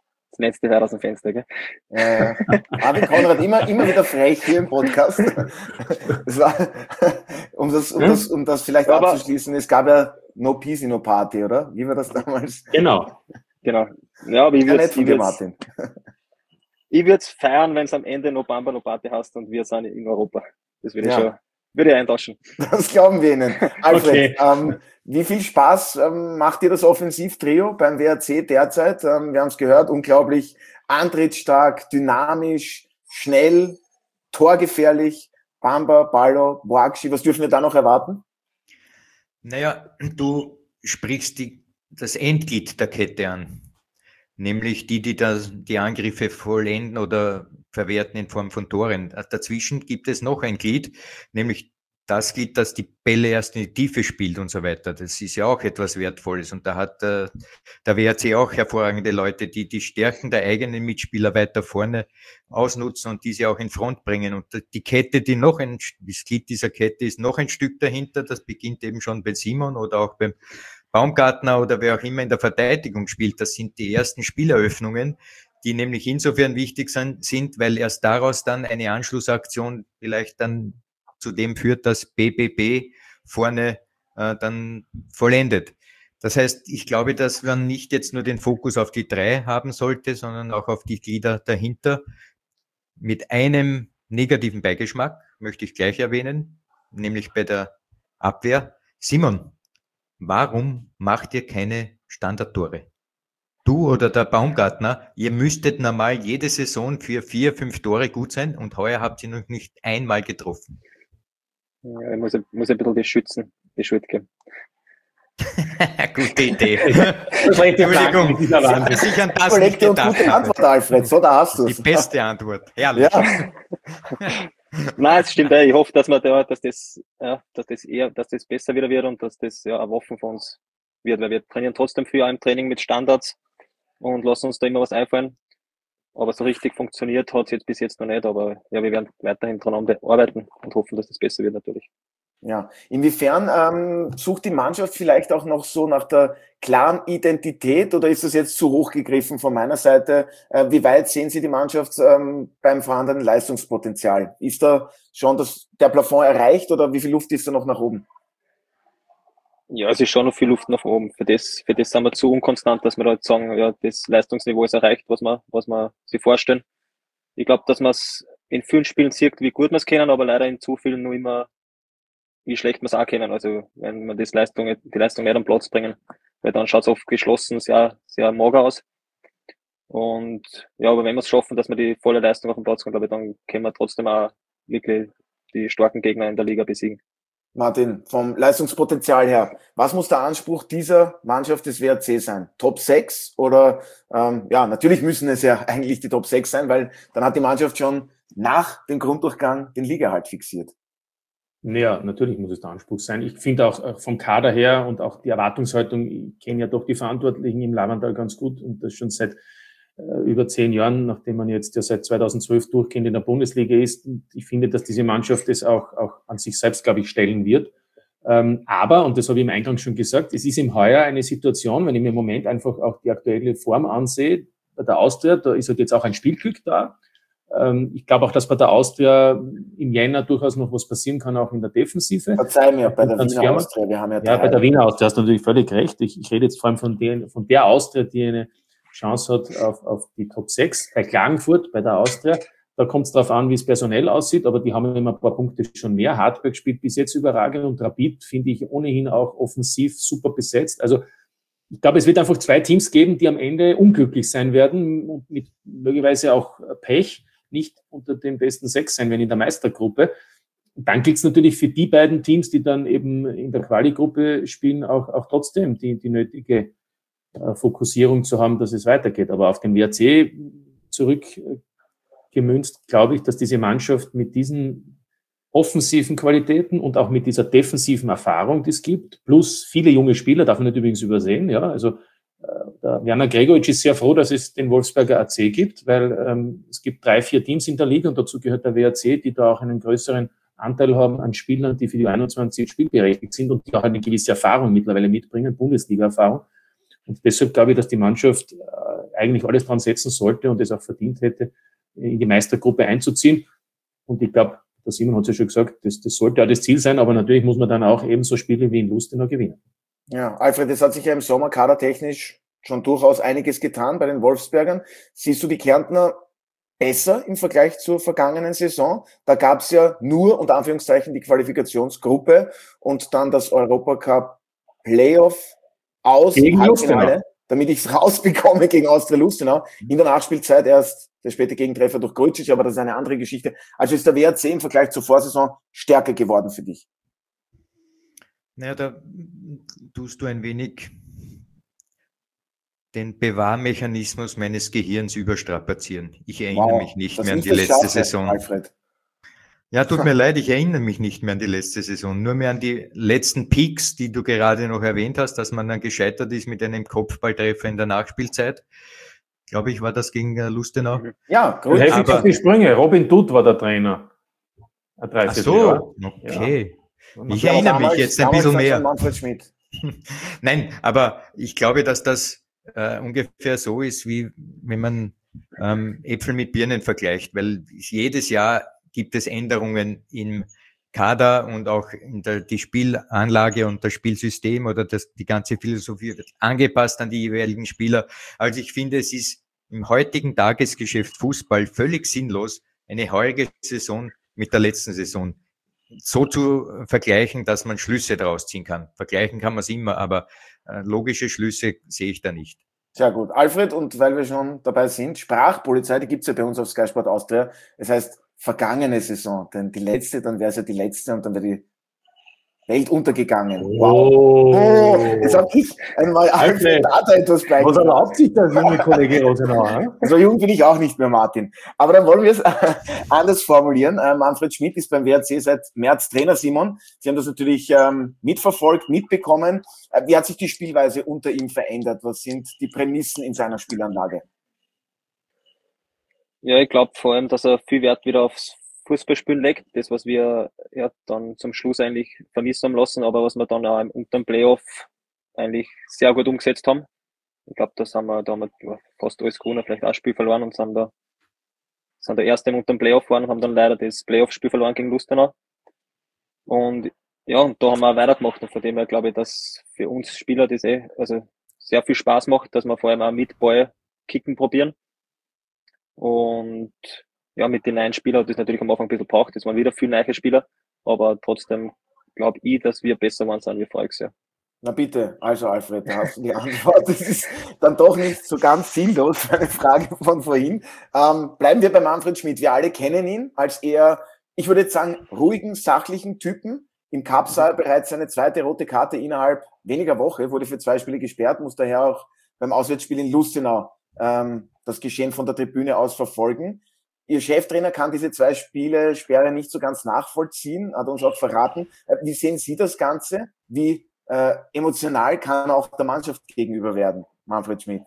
letzte Hör aus dem Fenster, gell? Äh, Martin Konrad, immer, immer wieder frech hier im Podcast. Das war, um, das, um, das, um das vielleicht Aber, abzuschließen, es gab ja No Peace, No Party, oder? Wie war das damals? Genau. Genau. Ja, aber ich Ja, würde nicht von dir, Martin. Ich würde es feiern, wenn es am Ende noch Bamba, noch Party hast und wir sind in Europa. Das würde ich Ja. schon, würde ich eintauschen. Das glauben wir Ihnen. Alfred, Okay. ähm, wie viel Spaß ähm, macht dir das Offensivtrio beim W R C derzeit? Ähm, wir haben es gehört, unglaublich antrittsstark, dynamisch, schnell, torgefährlich. Bamba, Ballo, Boakshi, was dürfen wir da noch erwarten? Naja, du sprichst die, das Endglied der Kette an. Nämlich die, die das, die Angriffe vollenden oder verwerten in Form von Toren. Dazwischen gibt es noch ein Glied, nämlich das Glied, das die Bälle erst in die Tiefe spielt und so weiter. Das ist ja auch etwas Wertvolles. Und da hat äh, der W R C auch hervorragende Leute, die die Stärken der eigenen Mitspieler weiter vorne ausnutzen und diese auch in Front bringen. Und die Kette, die noch ein, das Glied dieser Kette ist noch ein Stück dahinter. Das beginnt eben schon bei Simon oder auch beim Baumgartner oder wer auch immer in der Verteidigung spielt. Das sind die ersten Spieleröffnungen, die nämlich insofern wichtig sind, weil erst daraus dann eine Anschlussaktion vielleicht dann zu dem führt, dass B B B vorne äh, dann vollendet. Das heißt, ich glaube, dass man nicht jetzt nur den Fokus auf die drei haben sollte, sondern auch auf die Glieder dahinter. Mit einem negativen Beigeschmack, möchte ich gleich erwähnen, nämlich bei der Abwehr. Simon, warum macht ihr keine Standardtore? Du oder der Baumgartner, ihr müsstet normal jede Saison für vier, fünf Tore gut sein und heuer habt ihr noch nicht einmal getroffen. Ja, ich muss, muss ein bisschen die Schützen, die Schuld geben. Gute Idee. Entschuldigung, Entschuldigung, dass ich an das nicht Korrekte und gedacht gute habe. Antwort, Alfred. So, da hast du es. Die beste Antwort. Herrlich. Ja. Nein, es stimmt. Ja. Ich hoffe, dass man da, dass das, ja, dass das eher, dass das besser wieder wird und dass das ja eine Waffe von uns wird, weil wir trainieren trotzdem viel im Training mit Standards und lassen uns da immer was einfallen. Aber so richtig funktioniert hat es jetzt bis jetzt noch nicht, aber ja, wir werden weiterhin dran arbeiten und hoffen, dass das besser wird natürlich. Ja, inwiefern ähm, sucht die Mannschaft vielleicht auch noch so nach der klaren Identität oder ist das jetzt zu hoch gegriffen von meiner Seite? Äh, wie weit sehen Sie die Mannschaft ähm, beim vorhandenen Leistungspotenzial? Ist da schon das, der Plafond erreicht oder wie viel Luft ist da noch nach oben? Ja, es ist schon noch viel Luft nach oben. Für das, für das sind wir zu unkonstant, dass wir da jetzt sagen, ja, das Leistungsniveau ist erreicht, was wir, was wir sich vorstellen. Ich glaube, dass man es in vielen Spielen sieht, wie gut wir es kennen, aber leider in zu vielen nur immer, wie schlecht wir es auch kennen. Also, wenn wir das Leistung, die Leistung nicht am Platz bringen, weil dann schaut es oft geschlossen sehr, sehr mager aus. Und, ja, aber wenn wir es schaffen, dass wir die volle Leistung auf den Platz kommen, glaube ich, dann können wir trotzdem auch wirklich die starken Gegner in der Liga besiegen. Martin, vom Leistungspotenzial her, was muss der Anspruch dieser Mannschaft des W R C sein? Top sechs oder, ähm, ja, natürlich müssen es ja eigentlich die Top sechs sein, weil dann hat die Mannschaft schon nach dem Grunddurchgang den Ligahalt fixiert. Ja, natürlich muss es der Anspruch sein. Ich finde auch vom Kader her und auch die Erwartungshaltung, ich kenne ja doch die Verantwortlichen im Lavandal ganz gut und das schon seit äh, über zehn Jahren, nachdem man jetzt ja seit zweitausendzwölf durchgehend in der Bundesliga ist. Und ich finde, dass diese Mannschaft das auch, auch an sich selbst, glaube ich, stellen wird. Ähm, aber, und das habe ich im Eingang schon gesagt, es ist im Heuer eine Situation, wenn ich mir im Moment einfach auch die aktuelle Form ansehe, bei der Austria, da ist halt jetzt auch ein Spielglück da. Ähm, ich glaube auch, dass bei der Austria im Jänner durchaus noch was passieren kann, auch in der Defensive. Verzeih mir, bei der Wiener Austria, wir haben ja Ja, bei der Wiener Austria hast du natürlich völlig recht. Ich, ich rede jetzt vor allem von der, von der Austria, die eine Chance hat auf, auf die Top sechs. Bei Klagenfurt, bei der Austria, da kommt es darauf an, wie es personell aussieht, aber die haben immer ein paar Punkte schon mehr. Hartberg spielt bis jetzt überragend und Rapid finde ich ohnehin auch offensiv super besetzt. Also ich glaube, es wird einfach zwei Teams geben, die am Ende unglücklich sein werden und mit möglicherweise auch Pech nicht unter den besten sechs sein werden in der Meistergruppe. Und dann gilt es natürlich für die beiden Teams, die dann eben in der Quali-Gruppe spielen, auch, auch trotzdem die, die nötige Fokussierung zu haben, dass es weitergeht. Aber auf den W R C zurückgemünzt, glaube ich, dass diese Mannschaft mit diesen offensiven Qualitäten und auch mit dieser defensiven Erfahrung, die es gibt, plus viele junge Spieler, darf man nicht übrigens übersehen, ja, also äh, der Werner Gregoritsch ist sehr froh, dass es den Wolfsberger A C gibt, weil ähm, es gibt drei, vier Teams in der Liga und dazu gehört der W R C, die da auch einen größeren Anteil haben an Spielern, die für die einundzwanzig spielberechtigt sind und die auch eine gewisse Erfahrung mittlerweile mitbringen, Bundesliga-Erfahrung. Und deshalb glaube ich, dass die Mannschaft äh, eigentlich alles dran setzen sollte und es auch verdient hätte, in die Meistergruppe einzuziehen. Und ich glaube, der Simon hat es ja schon gesagt, das, das sollte auch das Ziel sein, aber natürlich muss man dann auch ebenso Spiele wie in Lustenau gewinnen. Ja, Alfred, es hat sich ja im Sommer kadertechnisch schon durchaus einiges getan bei den Wolfsbergern. Siehst du die Kärntner besser im Vergleich zur vergangenen Saison? Da gab es ja nur, unter Anführungszeichen, die Qualifikationsgruppe und dann das Europacup Playoff aus gegen Halbfinale, damit ich es rausbekomme gegen Austria Lustenau. In der Nachspielzeit erst der späte Gegentreffer durch Grujic, aber das ist eine andere Geschichte. Also ist der W R C im Vergleich zur Vorsaison stärker geworden für dich? Naja, da tust du ein wenig den Bewahrmechanismus meines Gehirns überstrapazieren. Ich erinnere wow, mich nicht mehr an die letzte Schaffe, Saison. Alfred. Ja, tut mir leid, ich erinnere mich nicht mehr an die letzte Saison. Nur mehr an die letzten Peaks, die du gerade noch erwähnt hast, dass man dann gescheitert ist mit einem Kopfballtreffer in der Nachspielzeit. Glaube ich, war das gegen Lustenau. Ja, gut. Aber die Sprünge. Robin Dutt war der Trainer. Ach so, okay. Ja. Ich erinnere damals, mich jetzt ein bisschen mehr. Manfred Schmidt. Nein, aber ich glaube, dass das äh, ungefähr so ist, wie wenn man ähm, Äpfel mit Birnen vergleicht, weil jedes Jahr gibt es Änderungen im Kader und auch in der die Spielanlage und das Spielsystem oder das, die ganze Philosophie wird angepasst an die jeweiligen Spieler. Also ich finde, es ist im heutigen Tagesgeschäft Fußball völlig sinnlos, eine heurige Saison mit der letzten Saison so zu vergleichen, dass man Schlüsse daraus ziehen kann. Vergleichen kann man es immer, aber äh, logische Schlüsse sehe ich da nicht. Sehr gut. Alfred, und weil wir schon dabei sind, Sprachpolizei, die gibt's ja bei uns auf Sky Sport Austria. Das heißt, vergangene Saison, denn die letzte, dann wäre es ja die letzte und dann wäre die Welt untergegangen. Wow. Oh, oh jetzt habe ich einmal Alfred da etwas bleiben. Was erlaubt sich das junge Kollege Rosenauer? So jung bin ich auch nicht mehr, Martin. Aber dann wollen wir es anders formulieren. Äh, Manfred Schmidt ist beim W R C seit März Trainer, Simon. Sie haben das natürlich ähm, mitverfolgt, mitbekommen. Äh, wie hat sich die Spielweise unter ihm verändert? Was sind die Prämissen in seiner Spielanlage? Ja, ich glaube vor allem, dass er viel Wert wieder aufs Fußballspielen legt. Das, was wir ja dann zum Schluss eigentlich vermissen haben lassen, aber was wir dann auch unter dem Playoff eigentlich sehr gut umgesetzt haben. Ich glaube, da haben wir, da haben wir fast alles gewonnen, vielleicht auch ein Spiel verloren und sind da, sind der Erste unter dem Playoff waren und haben dann leider das Playoff-Spiel verloren gegen Lustenau. Und ja, und da haben wir auch weitergemacht und von dem her glaube ich, dass für uns Spieler das eh, also sehr viel Spaß macht, dass wir vor allem auch mit Ball kicken probieren. Und ja, mit den neuen Spielern hat das natürlich am Anfang ein bisschen braucht. Das waren wieder viele neue Spieler, aber trotzdem glaube ich, dass wir besser waren sind wie voriges Jahr. Na bitte, also Alfred, da hast du die Antwort. Das ist dann doch nicht so ganz sinnlos, eine Frage von vorhin. Ähm, bleiben wir bei Manfred Schmidt. Wir alle kennen ihn als eher, ich würde jetzt sagen, ruhigen, sachlichen Typen. Im Cup sah er bereits seine zweite rote Karte innerhalb weniger Woche, wurde für zwei Spiele gesperrt, muss daher auch beim Auswärtsspiel in Lustenau ähm, das Geschehen von der Tribüne aus verfolgen. Ihr Cheftrainer kann diese zwei Spiele Sperre nicht so ganz nachvollziehen, hat uns auch verraten. Wie sehen Sie das Ganze? Wie äh, emotional kann auch der Mannschaft gegenüber werden, Manfred Schmidt?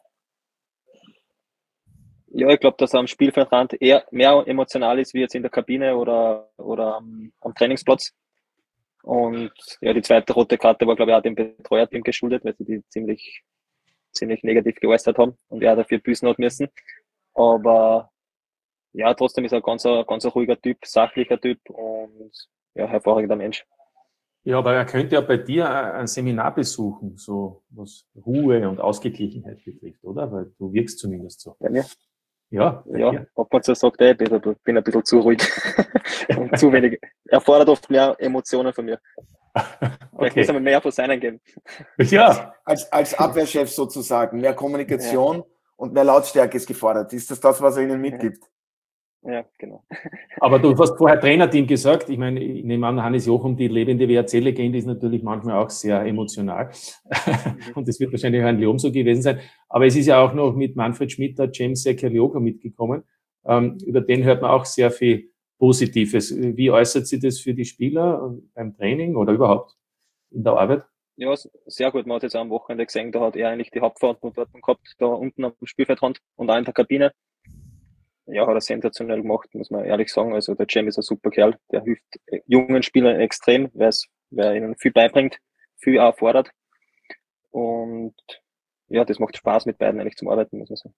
Ja, ich glaube, dass er am Spielfeldrand eher mehr emotional ist wie jetzt in der Kabine oder, oder am, am Trainingsplatz. Und ja, die zweite rote Karte war, glaube ich, auch dem Betreuerteam geschuldet, weil sie die ziemlich, ziemlich negativ geäußert haben und er dafür büßen hat müssen. Aber ja, trotzdem ist er ein ganz, ganz ruhiger Typ, sachlicher Typ und ja, hervorragender Mensch. Ja, aber er könnte ja bei dir ein Seminar besuchen, so was Ruhe und Ausgeglichenheit betrifft, oder? Weil du wirkst zumindest so. Bei mir? Ja, ja, dir. Ob man so sagt, ey, ich bin ein bisschen zu ruhig und zu wenig. Er fordert oft mehr Emotionen von mir. Vielleicht okay. Muss er mir mehr von seinen geben. Ja. Als, als Abwehrchef sozusagen, mehr Kommunikation ja. Und mehr Lautstärke ist gefordert. Ist das das, was er Ihnen mitgibt? Ja. Ja, genau. Aber du hast vorher Trainerteam gesagt. Ich meine, ich nehme an, Hannes Jochum, die lebende W R C-Legende, ist natürlich manchmal auch sehr emotional. Mhm. Und das wird wahrscheinlich auch ein Leom so gewesen sein. Aber es ist ja auch noch mit Manfred Schmidt der James Sekalioka mitgekommen. Ähm, über den hört man auch sehr viel Positives. Wie äußert sich das für die Spieler beim Training oder überhaupt in der Arbeit? Ja, sehr gut. Man hat jetzt am Wochenende gesehen, da hat er eigentlich die Hauptverantwortung gehabt, da unten am Spielfeldrand und auch in der Kabine. Ja, hat er sensationell gemacht, muss man ehrlich sagen. Also der Cem ist ein super Kerl, der hilft jungen Spielern extrem, weil er ihnen viel beibringt, viel auch fordert. Und ja, das macht Spaß mit beiden eigentlich zum Arbeiten, muss man sagen.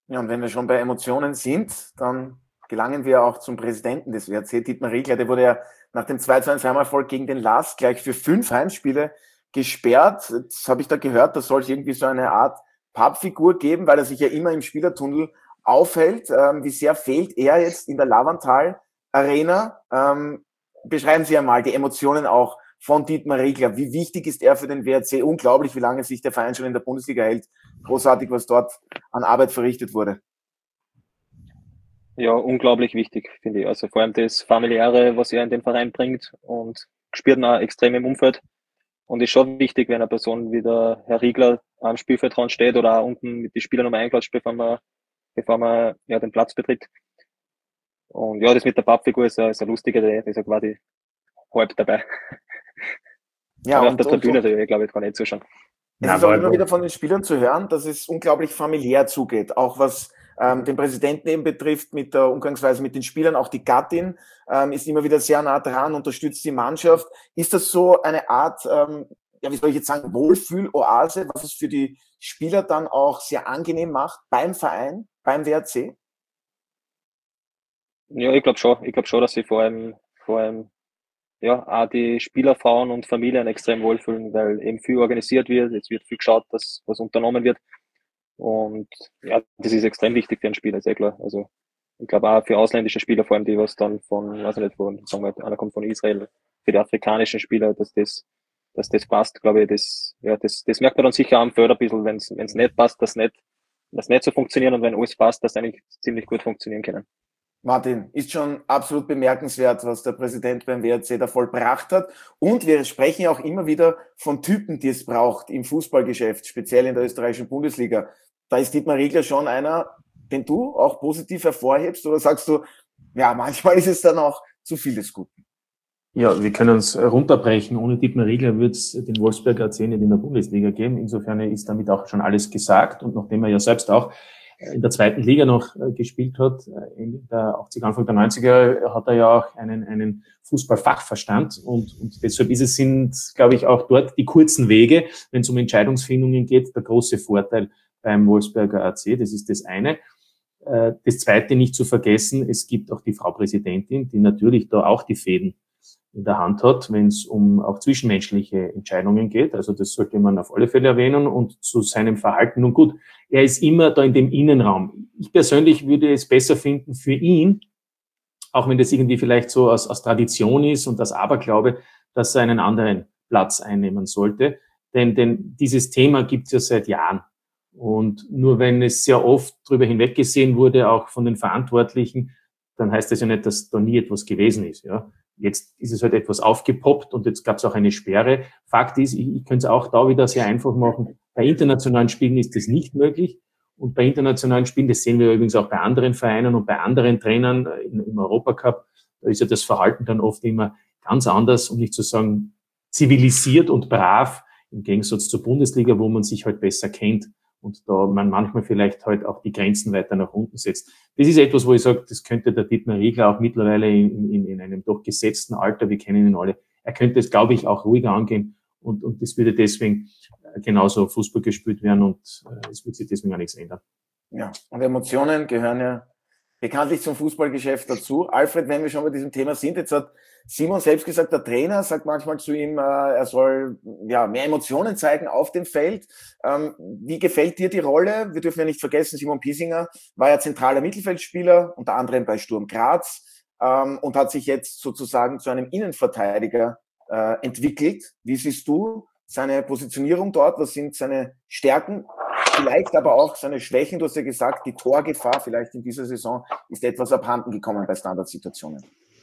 Ja, und wenn wir schon bei Emotionen sind, dann gelangen wir auch zum Präsidenten des W R C, Dietmar Riegler. Der wurde ja nach dem zwei zu eins Heimerfolg gegen den L A S gleich für fünf Heimspiele gesperrt. Jetzt habe ich da gehört, da soll es irgendwie so eine Art Pappfigur geben, weil er sich ja immer im Spielertunnel aufhält. Ähm, wie sehr fehlt er jetzt in der Lavantal Arena? Ähm, beschreiben Sie einmal die Emotionen auch von Dietmar Riegler. Wie wichtig ist er für den W R C? Unglaublich, wie lange sich der Verein schon in der Bundesliga hält. Großartig, was dort an Arbeit verrichtet wurde. Ja, unglaublich wichtig, finde ich. Also vor allem das Familiäre, was er in den Verein bringt, und spürt man auch extrem im Umfeld. Und ist schon wichtig, wenn eine Person wie der Herr Riegler am Spielfeldrand steht oder auch unten mit den Spielern nochmal einklatscht, bevor man, bevor man ja, den Platz betritt. Und ja, das mit der Pappfigur ist eine, ist eine lustige Idee, ist ja quasi halb dabei. Ja, aber und, auf der Tribüne, und, also, ich glaube, ich kann nicht zuschauen. Es ist auch immer wieder von den Spielern zu hören, dass es unglaublich familiär zugeht, auch was ähm, den Präsidenten eben betrifft, mit der Umgangsweise mit den Spielern. Auch die Gattin ähm, ist immer wieder sehr nah dran, unterstützt die Mannschaft. Ist das so eine Art, ähm, ja, wie soll ich jetzt sagen, Wohlfühl-Oase, was es für die Spieler dann auch sehr angenehm macht beim Verein, beim W R C? Ja, ich glaube schon. Ich glaube schon, dass sie vor allem, vor allem ja, auch die Spieler, Frauen und Familien extrem wohlfühlen, weil eben viel organisiert wird. Jetzt wird viel geschaut, dass was unternommen wird. Und ja, das ist extrem wichtig für einen Spieler, sehr klar. Also ich glaube auch für ausländische Spieler, vor allem die, was dann von, weiß ich nicht, von, sagen wir, einer kommt von Israel, für die afrikanischen Spieler, dass das, dass das passt, glaube ich, das, ja, das, das merkt man dann sicher am Förder ein bisschen, wenn es, wenn es nicht passt, dass nicht, das nicht so funktioniert, und wenn alles passt, dass eigentlich ziemlich gut funktionieren können. Martin, ist schon absolut bemerkenswert, was der Präsident beim W R C da vollbracht hat. Und wir sprechen ja auch immer wieder von Typen, die es braucht im Fußballgeschäft, speziell in der österreichischen Bundesliga. Da ist Dietmar Riegler schon einer, den du auch positiv hervorhebst, oder sagst du, ja, manchmal ist es dann auch zu viel des Guten? Ja, wir können es runterbrechen. Ohne Dietmar Riegler wird es den Wolfsberger A C nicht in der Bundesliga geben. Insofern ist damit auch schon alles gesagt. Und nachdem er ja selbst auch in der zweiten Liga noch gespielt hat, in der achtzig, Anfang der neunziger, hat er ja auch einen, einen Fußballfachverstand, und, und deshalb ist es, sind, glaube ich, auch dort die kurzen Wege, wenn es um Entscheidungsfindungen geht, der große Vorteil beim Wolfsberger A C. Das ist das eine. Das zweite nicht zu vergessen, es gibt auch die Frau Präsidentin, die natürlich da auch die Fäden in der Hand hat, wenn es um auch zwischenmenschliche Entscheidungen geht. Also das sollte man auf alle Fälle erwähnen. Und zu seinem Verhalten, nun gut, er ist immer da in dem Innenraum. Ich persönlich würde es besser finden für ihn, auch wenn das irgendwie vielleicht so aus, aus Tradition ist und aus Aberglaube, dass er einen anderen Platz einnehmen sollte. Denn, denn dieses Thema gibt es ja seit Jahren. Und nur wenn es sehr oft drüber hinweggesehen wurde, auch von den Verantwortlichen, dann heißt das ja nicht, dass da nie etwas gewesen ist. Ja. Jetzt ist es halt etwas aufgepoppt und jetzt gab es auch eine Sperre. Fakt ist, ich, ich könnte es auch da wieder sehr einfach machen. Bei internationalen Spielen ist das nicht möglich. Und bei internationalen Spielen, das sehen wir übrigens auch bei anderen Vereinen und bei anderen Trainern im, im Europacup, da ist ja das Verhalten dann oft immer ganz anders, um nicht zu sagen zivilisiert und brav, im Gegensatz zur Bundesliga, wo man sich halt besser kennt und da man manchmal vielleicht halt auch die Grenzen weiter nach unten setzt. Das ist etwas, wo ich sage, das könnte der Dietmar Riegler auch mittlerweile in, in, in einem doch gesetzten Alter, wir kennen ihn alle, er könnte es, glaube ich, auch ruhiger angehen, und, und das würde deswegen genauso Fußball gespielt werden, und äh, es würde sich deswegen auch nichts ändern. Ja, und Emotionen gehören ja bekanntlich zum Fußballgeschäft dazu. Alfred, wenn wir schon bei diesem Thema sind, jetzt hat Simon selbst gesagt, der Trainer sagt manchmal zu ihm, äh, er soll ja mehr Emotionen zeigen auf dem Feld. Ähm, wie gefällt dir die Rolle? Wir dürfen ja nicht vergessen, Simon Piesinger war ja zentraler Mittelfeldspieler, unter anderem bei Sturm Graz, ähm, und hat sich jetzt sozusagen zu einem Innenverteidiger äh, entwickelt. Wie siehst du seine Positionierung dort? Was sind seine Stärken? Vielleicht aber auch seine Schwächen. Du hast ja gesagt, die Torgefahr vielleicht in dieser Saison ist etwas abhanden gekommen bei Standardsituationen.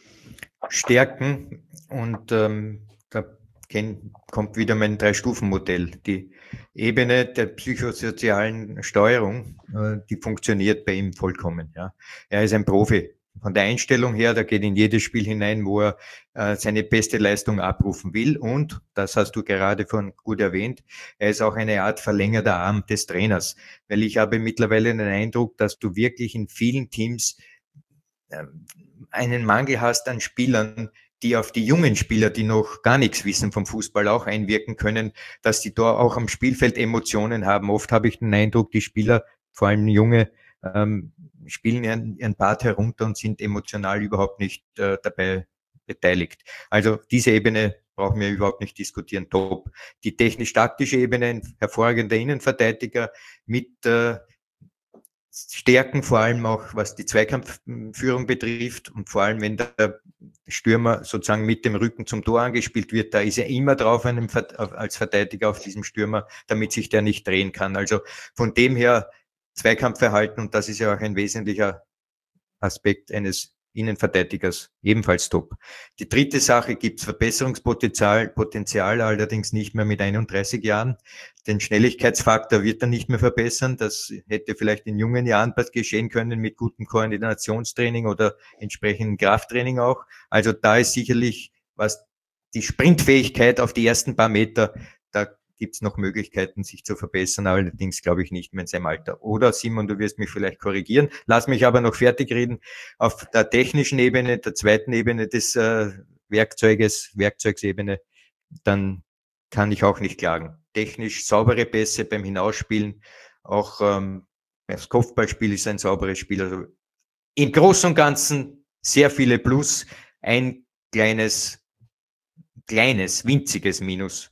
Stärken, und ähm, da kommt wieder mein Drei-Stufen-Modell. Die Ebene der psychosozialen Steuerung, äh, die funktioniert bei ihm vollkommen. Ja. Er ist ein Profi. Von der Einstellung her, der geht in jedes Spiel hinein, wo er äh, seine beste Leistung abrufen will. Und, das hast du gerade vorhin gut erwähnt, er ist auch eine Art verlängerter Arm des Trainers. Weil ich habe mittlerweile den Eindruck, dass du wirklich in vielen Teams äh, einen Mangel hast an Spielern, die auf die jungen Spieler, die noch gar nichts wissen vom Fußball, auch einwirken können, dass die da auch am Spielfeld Emotionen haben. Oft habe ich den Eindruck, die Spieler, vor allem junge ähm, spielen ihren, ihren Part herunter und sind emotional überhaupt nicht äh, dabei beteiligt. Also diese Ebene brauchen wir überhaupt nicht diskutieren, top. Die technisch-taktische Ebene, ein hervorragender Innenverteidiger mit äh, Stärken, vor allem auch was die Zweikampfführung betrifft und vor allem, wenn der Stürmer sozusagen mit dem Rücken zum Tor angespielt wird, da ist er immer drauf einem, als Verteidiger auf diesem Stürmer, damit sich der nicht drehen kann. Also von dem her Zweikampfverhalten, und das ist ja auch ein wesentlicher Aspekt eines Innenverteidigers, ebenfalls top. Die dritte Sache, gibt es Verbesserungspotenzial, Potenzial, allerdings nicht mehr mit einunddreißig Jahren. Den Schnelligkeitsfaktor wird er nicht mehr verbessern. Das hätte vielleicht in jungen Jahren geschehen können mit gutem Koordinationstraining oder entsprechendem Krafttraining auch. Also da ist sicherlich, was die Sprintfähigkeit auf die ersten paar Meter, da gibt es noch Möglichkeiten, sich zu verbessern, allerdings glaube ich nicht mehr in seinem Alter. Oder Simon, du wirst mich vielleicht korrigieren. Lass mich aber noch fertig reden. Auf der technischen Ebene, der zweiten Ebene des äh, Werkzeuges, Werkzeugsebene, dann kann ich auch nicht klagen. Technisch saubere Pässe beim Hinausspielen, auch ähm, das Kopfballspiel ist ein sauberes Spiel. Also im Großen und Ganzen sehr viele Plus, ein kleines, kleines, winziges Minus.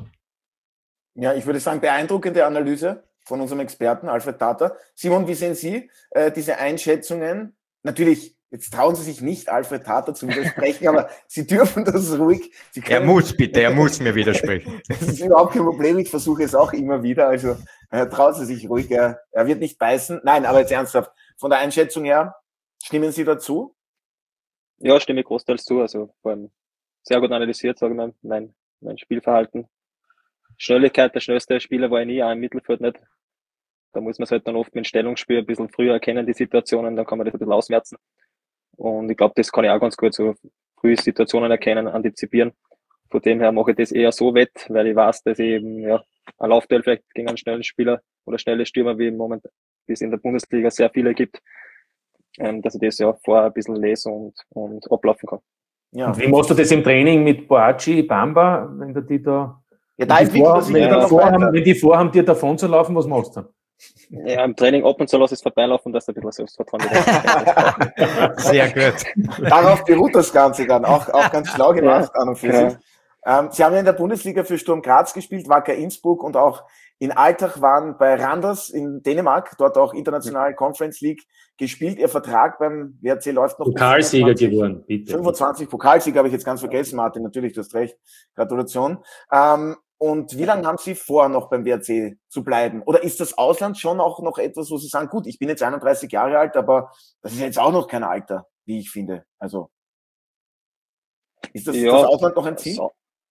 Ja, ich würde sagen, beeindruckende Analyse von unserem Experten Alfred Tater. Simon, wie sehen Sie äh, diese Einschätzungen? Natürlich, jetzt trauen Sie sich nicht, Alfred Tater zu widersprechen, aber Sie dürfen das ruhig. Sie können, er muss bitte, er muss mir widersprechen. Das ist überhaupt kein Problem, ich versuche es auch immer wieder, also äh, trauen Sie sich ruhig, er, er wird nicht beißen. Nein, aber jetzt ernsthaft, von der Einschätzung her, stimmen Sie dazu? Ja, stimme ich großteils zu, also vor allem sehr gut analysiert, sagen wir, mein, mein Spielverhalten. Schnelligkeit, der schnellste Spieler war ich nie, auch im Mittelfeld nicht. Da muss man es halt dann oft mit dem Stellungsspiel ein bisschen früher erkennen, die Situationen, dann kann man das ein bisschen ausmerzen. Und ich glaube, das kann ich auch ganz gut, so frühe Situationen erkennen, antizipieren. Von dem her mache ich das eher so wett, weil ich weiß, dass ich eben, ja, ein Laufduell vielleicht gegen einen schnellen Spieler oder schnelle Stürmer, wie im Moment, wie es in der Bundesliga sehr viele gibt, ähm, dass ich das ja vorher ein bisschen lese und, und ablaufen kann. Ja. Und wie machst du das im Training mit Boachi, Bamba, wenn du die da Ja, da wenn, die vorhaben, wenn, ja, die vorhaben, wenn die vorhaben, dir davon zu laufen, was machst du dann? Ja, im Training ab und zu lass ich es vorbeilaufen, dass du ein bisschen Selbstvertrauen wieder Sehr gut. Darauf beruht das Ganze dann. Auch, auch ganz schlau gemacht an und für sich. Ähm, Sie haben ja in der Bundesliga für Sturm Graz gespielt, Wacker Innsbruck und auch in Altach waren bei Randers in Dänemark, dort auch international Conference League gespielt. Ihr Vertrag beim W R C läuft noch. Pokalsieger geworden, bitte. fünfundzwanzig Pokalsieger habe ich jetzt ganz vergessen, Martin, natürlich, du hast recht. Gratulation. Ähm, Und wie lange haben Sie vor, noch beim W R C zu bleiben? Oder ist das Ausland schon auch noch etwas, wo Sie sagen, gut, ich bin jetzt einunddreißig Jahre alt, aber das ist jetzt auch noch kein Alter, wie ich finde. Also, ist das, ja, das Ausland noch ein Ziel? So.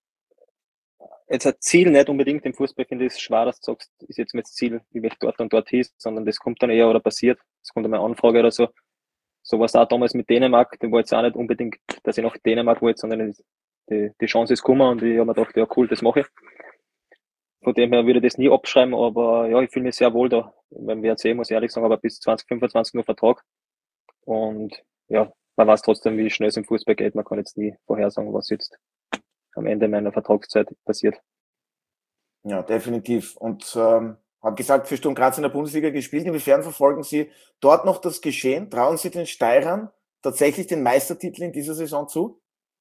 Jetzt ein Ziel nicht unbedingt im Fußball, finde ich es schwer, dass du sagst, ist jetzt mein Ziel, wie ich dort und dort hieß, sondern das kommt dann eher oder passiert. Es kommt eine Anfrage oder so. So war es auch damals mit Dänemark, den war jetzt auch nicht unbedingt, dass ich nach Dänemark wollte, sondern die, die Chance ist gekommen und ich habe mir gedacht, ja cool, das mache ich. Von dem her würde ich das nie abschreiben, aber ja, ich fühle mich sehr wohl da. Beim W R C muss ich ehrlich sagen, aber bis zwanzig fünfundzwanzig nur Vertrag. Und ja, man weiß trotzdem, wie schnell es im Fußball geht. Man kann jetzt nie vorhersagen, was jetzt am Ende meiner Vertragszeit passiert. Ja, definitiv. Und ähm, habe gesagt, für Sturm Graz in der Bundesliga gespielt. Inwiefern verfolgen Sie dort noch das Geschehen? Trauen Sie den Steirern tatsächlich den Meistertitel in dieser Saison zu?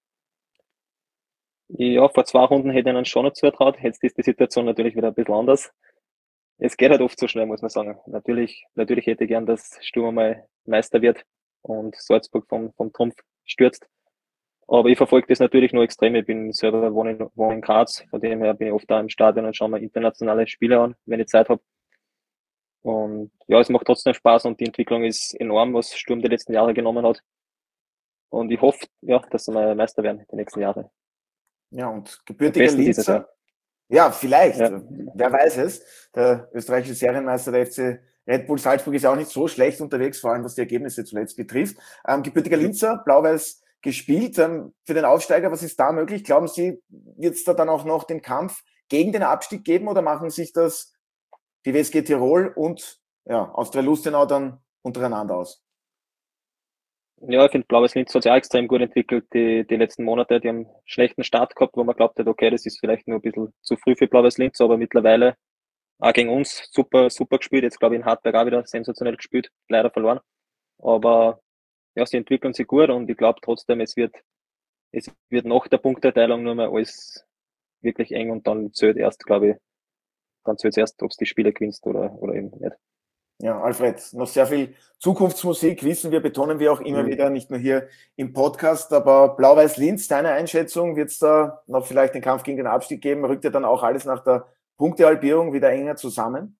Ja, vor zwei Runden hätte ich ihnen schon noch zugetraut. Jetzt ist die Situation natürlich wieder ein bisschen anders. Es geht halt oft so schnell, muss man sagen. Natürlich, natürlich hätte ich gern, dass Sturm mal Meister wird und Salzburg vom, vom Trumpf stürzt. Aber ich verfolge das natürlich nur extrem. Ich bin selber wohne in, wohne in Graz. Von dem her bin ich oft da im Stadion und schaue mir internationale Spiele an, wenn ich Zeit habe. Und ja, es macht trotzdem Spaß und die Entwicklung ist enorm, was Sturm die letzten Jahre genommen hat. Und ich hoffe, ja, dass sie mal Meister werden die nächsten Jahre. Ja, und gebürtiger Linzer. Ja, vielleicht. Ja. Wer weiß es. Der österreichische Serienmeister der F C Red Bull Salzburg ist auch nicht so schlecht unterwegs, vor allem was die Ergebnisse zuletzt betrifft. Ähm, gebürtiger Linzer, blau-weiß gespielt. Ähm, für den Aufsteiger, was ist da möglich? Glauben Sie, wird es da dann auch noch den Kampf gegen den Abstieg geben oder machen sich das die W S G Tirol und ja, Austria Lustenau dann untereinander aus? Ja, ich finde, Blaues Linz hat sich auch extrem gut entwickelt die, die letzten Monate. Die haben einen schlechten Start gehabt, wo man glaubt hat, okay, das ist vielleicht nur ein bisschen zu früh für Blaues Linz, aber mittlerweile auch gegen uns super, super gespielt. Jetzt glaube ich in Hartberg auch wieder sensationell gespielt, leider verloren. Aber ja, sie entwickeln sich gut und ich glaube trotzdem, es wird, es wird nach der Punkteteilung nur mehr alles wirklich eng und dann zählt erst, glaube ich, dann zählt es erst, ob es die Spiele gewinnst oder, oder eben nicht. Ja, Alfred, noch sehr viel Zukunftsmusik, wissen wir, betonen wir auch immer mhm. wieder, nicht nur hier im Podcast, aber Blau-Weiß-Linz, deine Einschätzung, wird es da noch vielleicht den Kampf gegen den Abstieg geben? Rückt ja dann auch alles nach der Punktehalbierung wieder enger zusammen?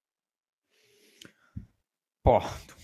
Boah,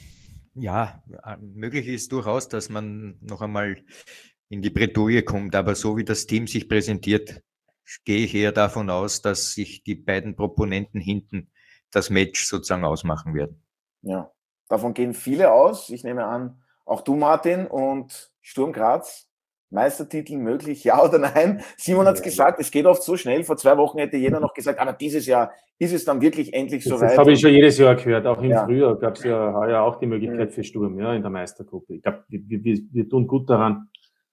ja, möglich ist durchaus, dass man noch einmal in die Bredouille kommt, aber so wie das Team sich präsentiert, gehe ich eher davon aus, dass sich die beiden Proponenten hinten das Match sozusagen ausmachen werden. Ja, davon gehen viele aus. Ich nehme an, auch du, Martin, und Sturm Graz, Meistertitel möglich, ja oder nein? Simon hat es ja, gesagt, ja. Es geht oft so schnell. Vor zwei Wochen hätte jeder noch gesagt, aber dieses Jahr ist es dann wirklich endlich soweit. Das habe ich schon jedes Jahr gehört. Auch im ja. Frühjahr gab es ja heuer auch die Möglichkeit mhm. für Sturm, ja, in der Meistergruppe. Ich glaube, wir, wir, wir tun gut daran,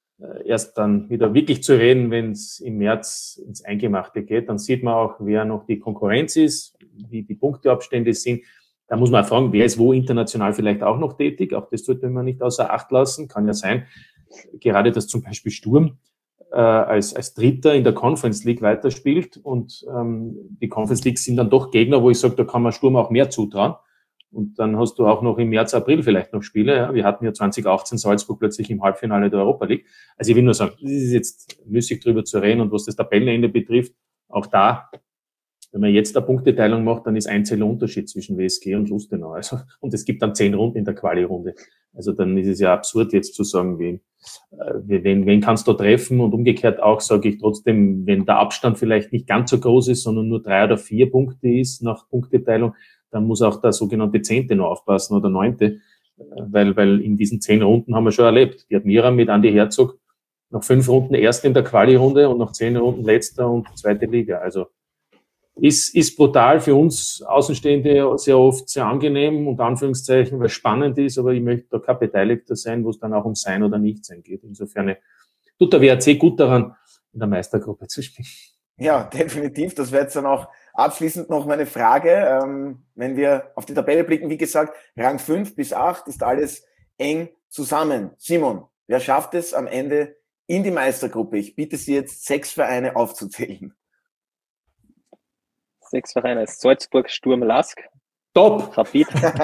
erst dann wieder wirklich zu reden, wenn es im März ins Eingemachte geht. Dann sieht man auch, wer noch die Konkurrenz ist, wie die Punkteabstände sind. Da muss man auch fragen, wer ist wo international vielleicht auch noch tätig. Auch das sollte man nicht außer Acht lassen. Kann ja sein, gerade dass zum Beispiel Sturm äh, als, als Dritter in der Conference League weiterspielt. Und ähm, die Conference League sind dann doch Gegner, wo ich sage, da kann man Sturm auch mehr zutrauen. Und dann hast du auch noch im März, April vielleicht noch Spiele. Ja. Wir hatten ja zwanzig achtzehn Salzburg plötzlich im Halbfinale der Europa League. Also ich will nur sagen, es ist jetzt müßig drüber zu reden. Und was das Tabellenende betrifft, auch da, wenn man jetzt eine Punkteteilung macht, dann ist ein Zähler Unterschied zwischen W S G und Lustenau. Also, und es gibt dann zehn Runden in der Quali-Runde. Also dann ist es ja absurd jetzt zu sagen, wen, wen, wen kannst du treffen? Und umgekehrt auch sage ich trotzdem, wenn der Abstand vielleicht nicht ganz so groß ist, sondern nur drei oder vier Punkte ist nach Punkteteilung, dann muss auch der sogenannte Zehnte noch aufpassen oder Neunte, weil, weil in diesen zehn Runden haben wir schon erlebt. Die Admira mit Andi Herzog nach fünf Runden erst in der Quali-Runde und nach zehn Runden letzter und zweite Liga. Also ist, ist brutal für uns Außenstehende sehr oft sehr angenehm, unter Anführungszeichen, weil es spannend ist, aber ich möchte da kein Beteiligter sein, wo es dann auch um Sein oder Nichtsein geht. Insofern tut der W R C gut daran, in der Meistergruppe zu spielen. Ja, definitiv. Das wäre jetzt dann auch abschließend noch meine Frage. Ähm, wenn wir auf die Tabelle blicken, wie gesagt, Rang fünf bis acht ist alles eng zusammen. Simon, wer schafft es am Ende in die Meistergruppe? Ich bitte Sie jetzt, sechs Vereine aufzuzählen. Sechs Vereine. Salzburg, Sturm, Lask. Top! Rapid.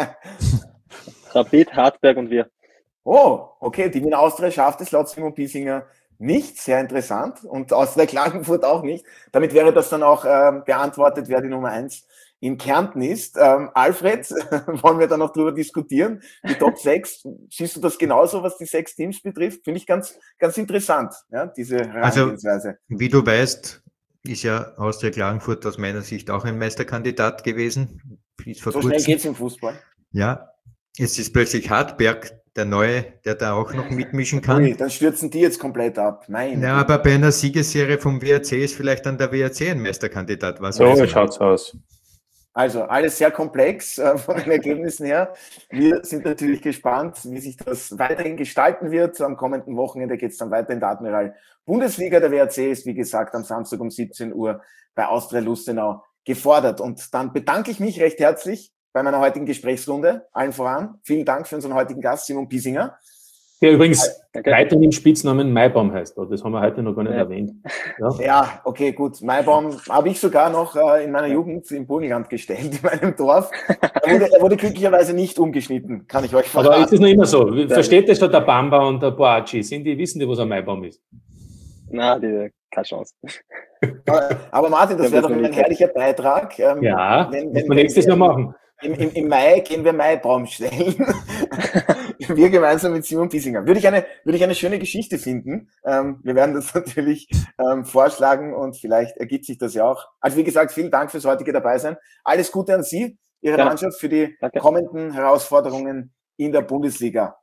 Rapid, Hartberg und wir. Oh, okay. Die Wiener Austria schafft es laut Simon Piesinger nicht. Sehr interessant. Und Austria Klagenfurt auch nicht. Damit wäre das dann auch ähm, beantwortet, wer die Nummer eins in Kärnten ist. Ähm, Alfred, wollen wir da noch drüber diskutieren? Die Top sechs, siehst du das genauso, was die sechs Teams betrifft? Finde ich ganz, ganz interessant, ja, diese Herangehensweise. Also, wie du weißt, ist ja Austria Klagenfurt aus meiner Sicht auch ein Meisterkandidat gewesen. So schnell geht's im Fußball. Ja, es ist plötzlich Hartberg, der Neue, der da auch noch mitmischen kann. Ui, dann stürzen die jetzt komplett ab. Mein ja, aber bei einer Siegesserie vom W R C ist vielleicht dann der W R C ein Meisterkandidat. Was so schaut's aus. Also alles sehr komplex äh, von den Ergebnissen her. Wir sind natürlich gespannt, wie sich das weiterhin gestalten wird. Am kommenden Wochenende geht es dann weiter in der Admiral Bundesliga. Der W R C ist, wie gesagt, am Samstag um siebzehn Uhr bei Austria Lustenau gefordert. Und dann bedanke ich mich recht herzlich bei meiner heutigen Gesprächsrunde. Allen voran. Vielen Dank für unseren heutigen Gast, Simon Piesinger. Der übrigens weiterhin im Spitznamen Maibaum heißt. Das haben wir heute noch gar nicht ja. erwähnt. Ja? ja, okay, gut. Maibaum habe ich sogar noch äh, in meiner Jugend im Burgenland gestellt, in meinem Dorf. Er wurde, er wurde glücklicherweise nicht umgeschnitten, kann ich euch verraten. Aber ist das noch immer so? Versteht das schon der Bamba und der Boachi? Sind die, wissen die, was ein Maibaum ist? Na, die, keine Chance. Aber Martin, das wäre doch ein herrlicher Beitrag. Ähm, ja, wenn, wenn wir nächstes Jahr machen. Im, im, Im Mai gehen wir Maibaum stellen. Wir gemeinsam mit Simon Piesinger. Würde ich eine, würde ich eine schöne Geschichte finden. Ähm, wir werden das natürlich ähm, vorschlagen und vielleicht ergibt sich das ja auch. Also wie gesagt, vielen Dank fürs heutige Dabeisein. Alles Gute an Sie, Ihre ja. Mannschaft für die danke. kommenden Herausforderungen in der Bundesliga.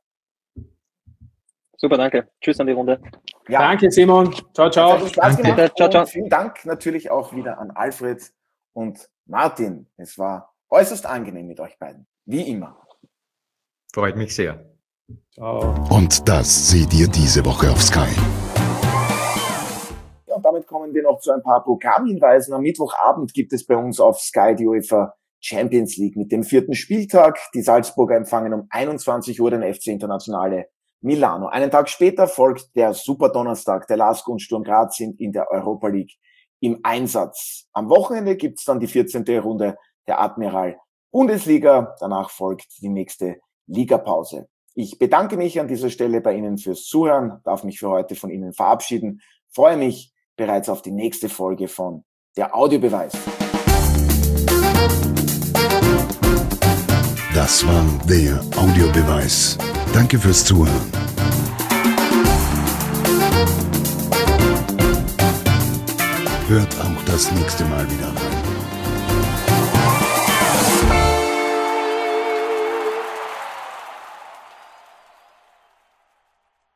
Super, danke. Tschüss an die Runde. Ja. Danke, Simon. Ciao, ciao. Es hat Spaß danke. gemacht. Ciao, ciao. Vielen Dank natürlich auch wieder an Alfred und Martin. Es war äußerst angenehm mit euch beiden. Wie immer. Freut mich sehr. Ciao. Und das seht ihr diese Woche auf Sky. Ja, und damit kommen wir noch zu ein paar Programmhinweisen. Am Mittwochabend gibt es bei uns auf Sky die UEFA Champions League mit dem vierten Spieltag. Die Salzburger empfangen um einundzwanzig Uhr den F C Internazionale Milano. Einen Tag später folgt der Superdonnerstag. Der LASK und Sturm Graz sind in der Europa League im Einsatz. Am Wochenende gibt's dann die vierzehnte Runde der Admiral Bundesliga. Danach folgt die nächste Ligapause. Ich bedanke mich an dieser Stelle bei Ihnen fürs Zuhören, darf mich für heute von Ihnen verabschieden, freue mich bereits auf die nächste Folge von Der Audiobeweis. Das war der Audiobeweis. Danke fürs Zuhören. Hört auch das nächste Mal wieder rein.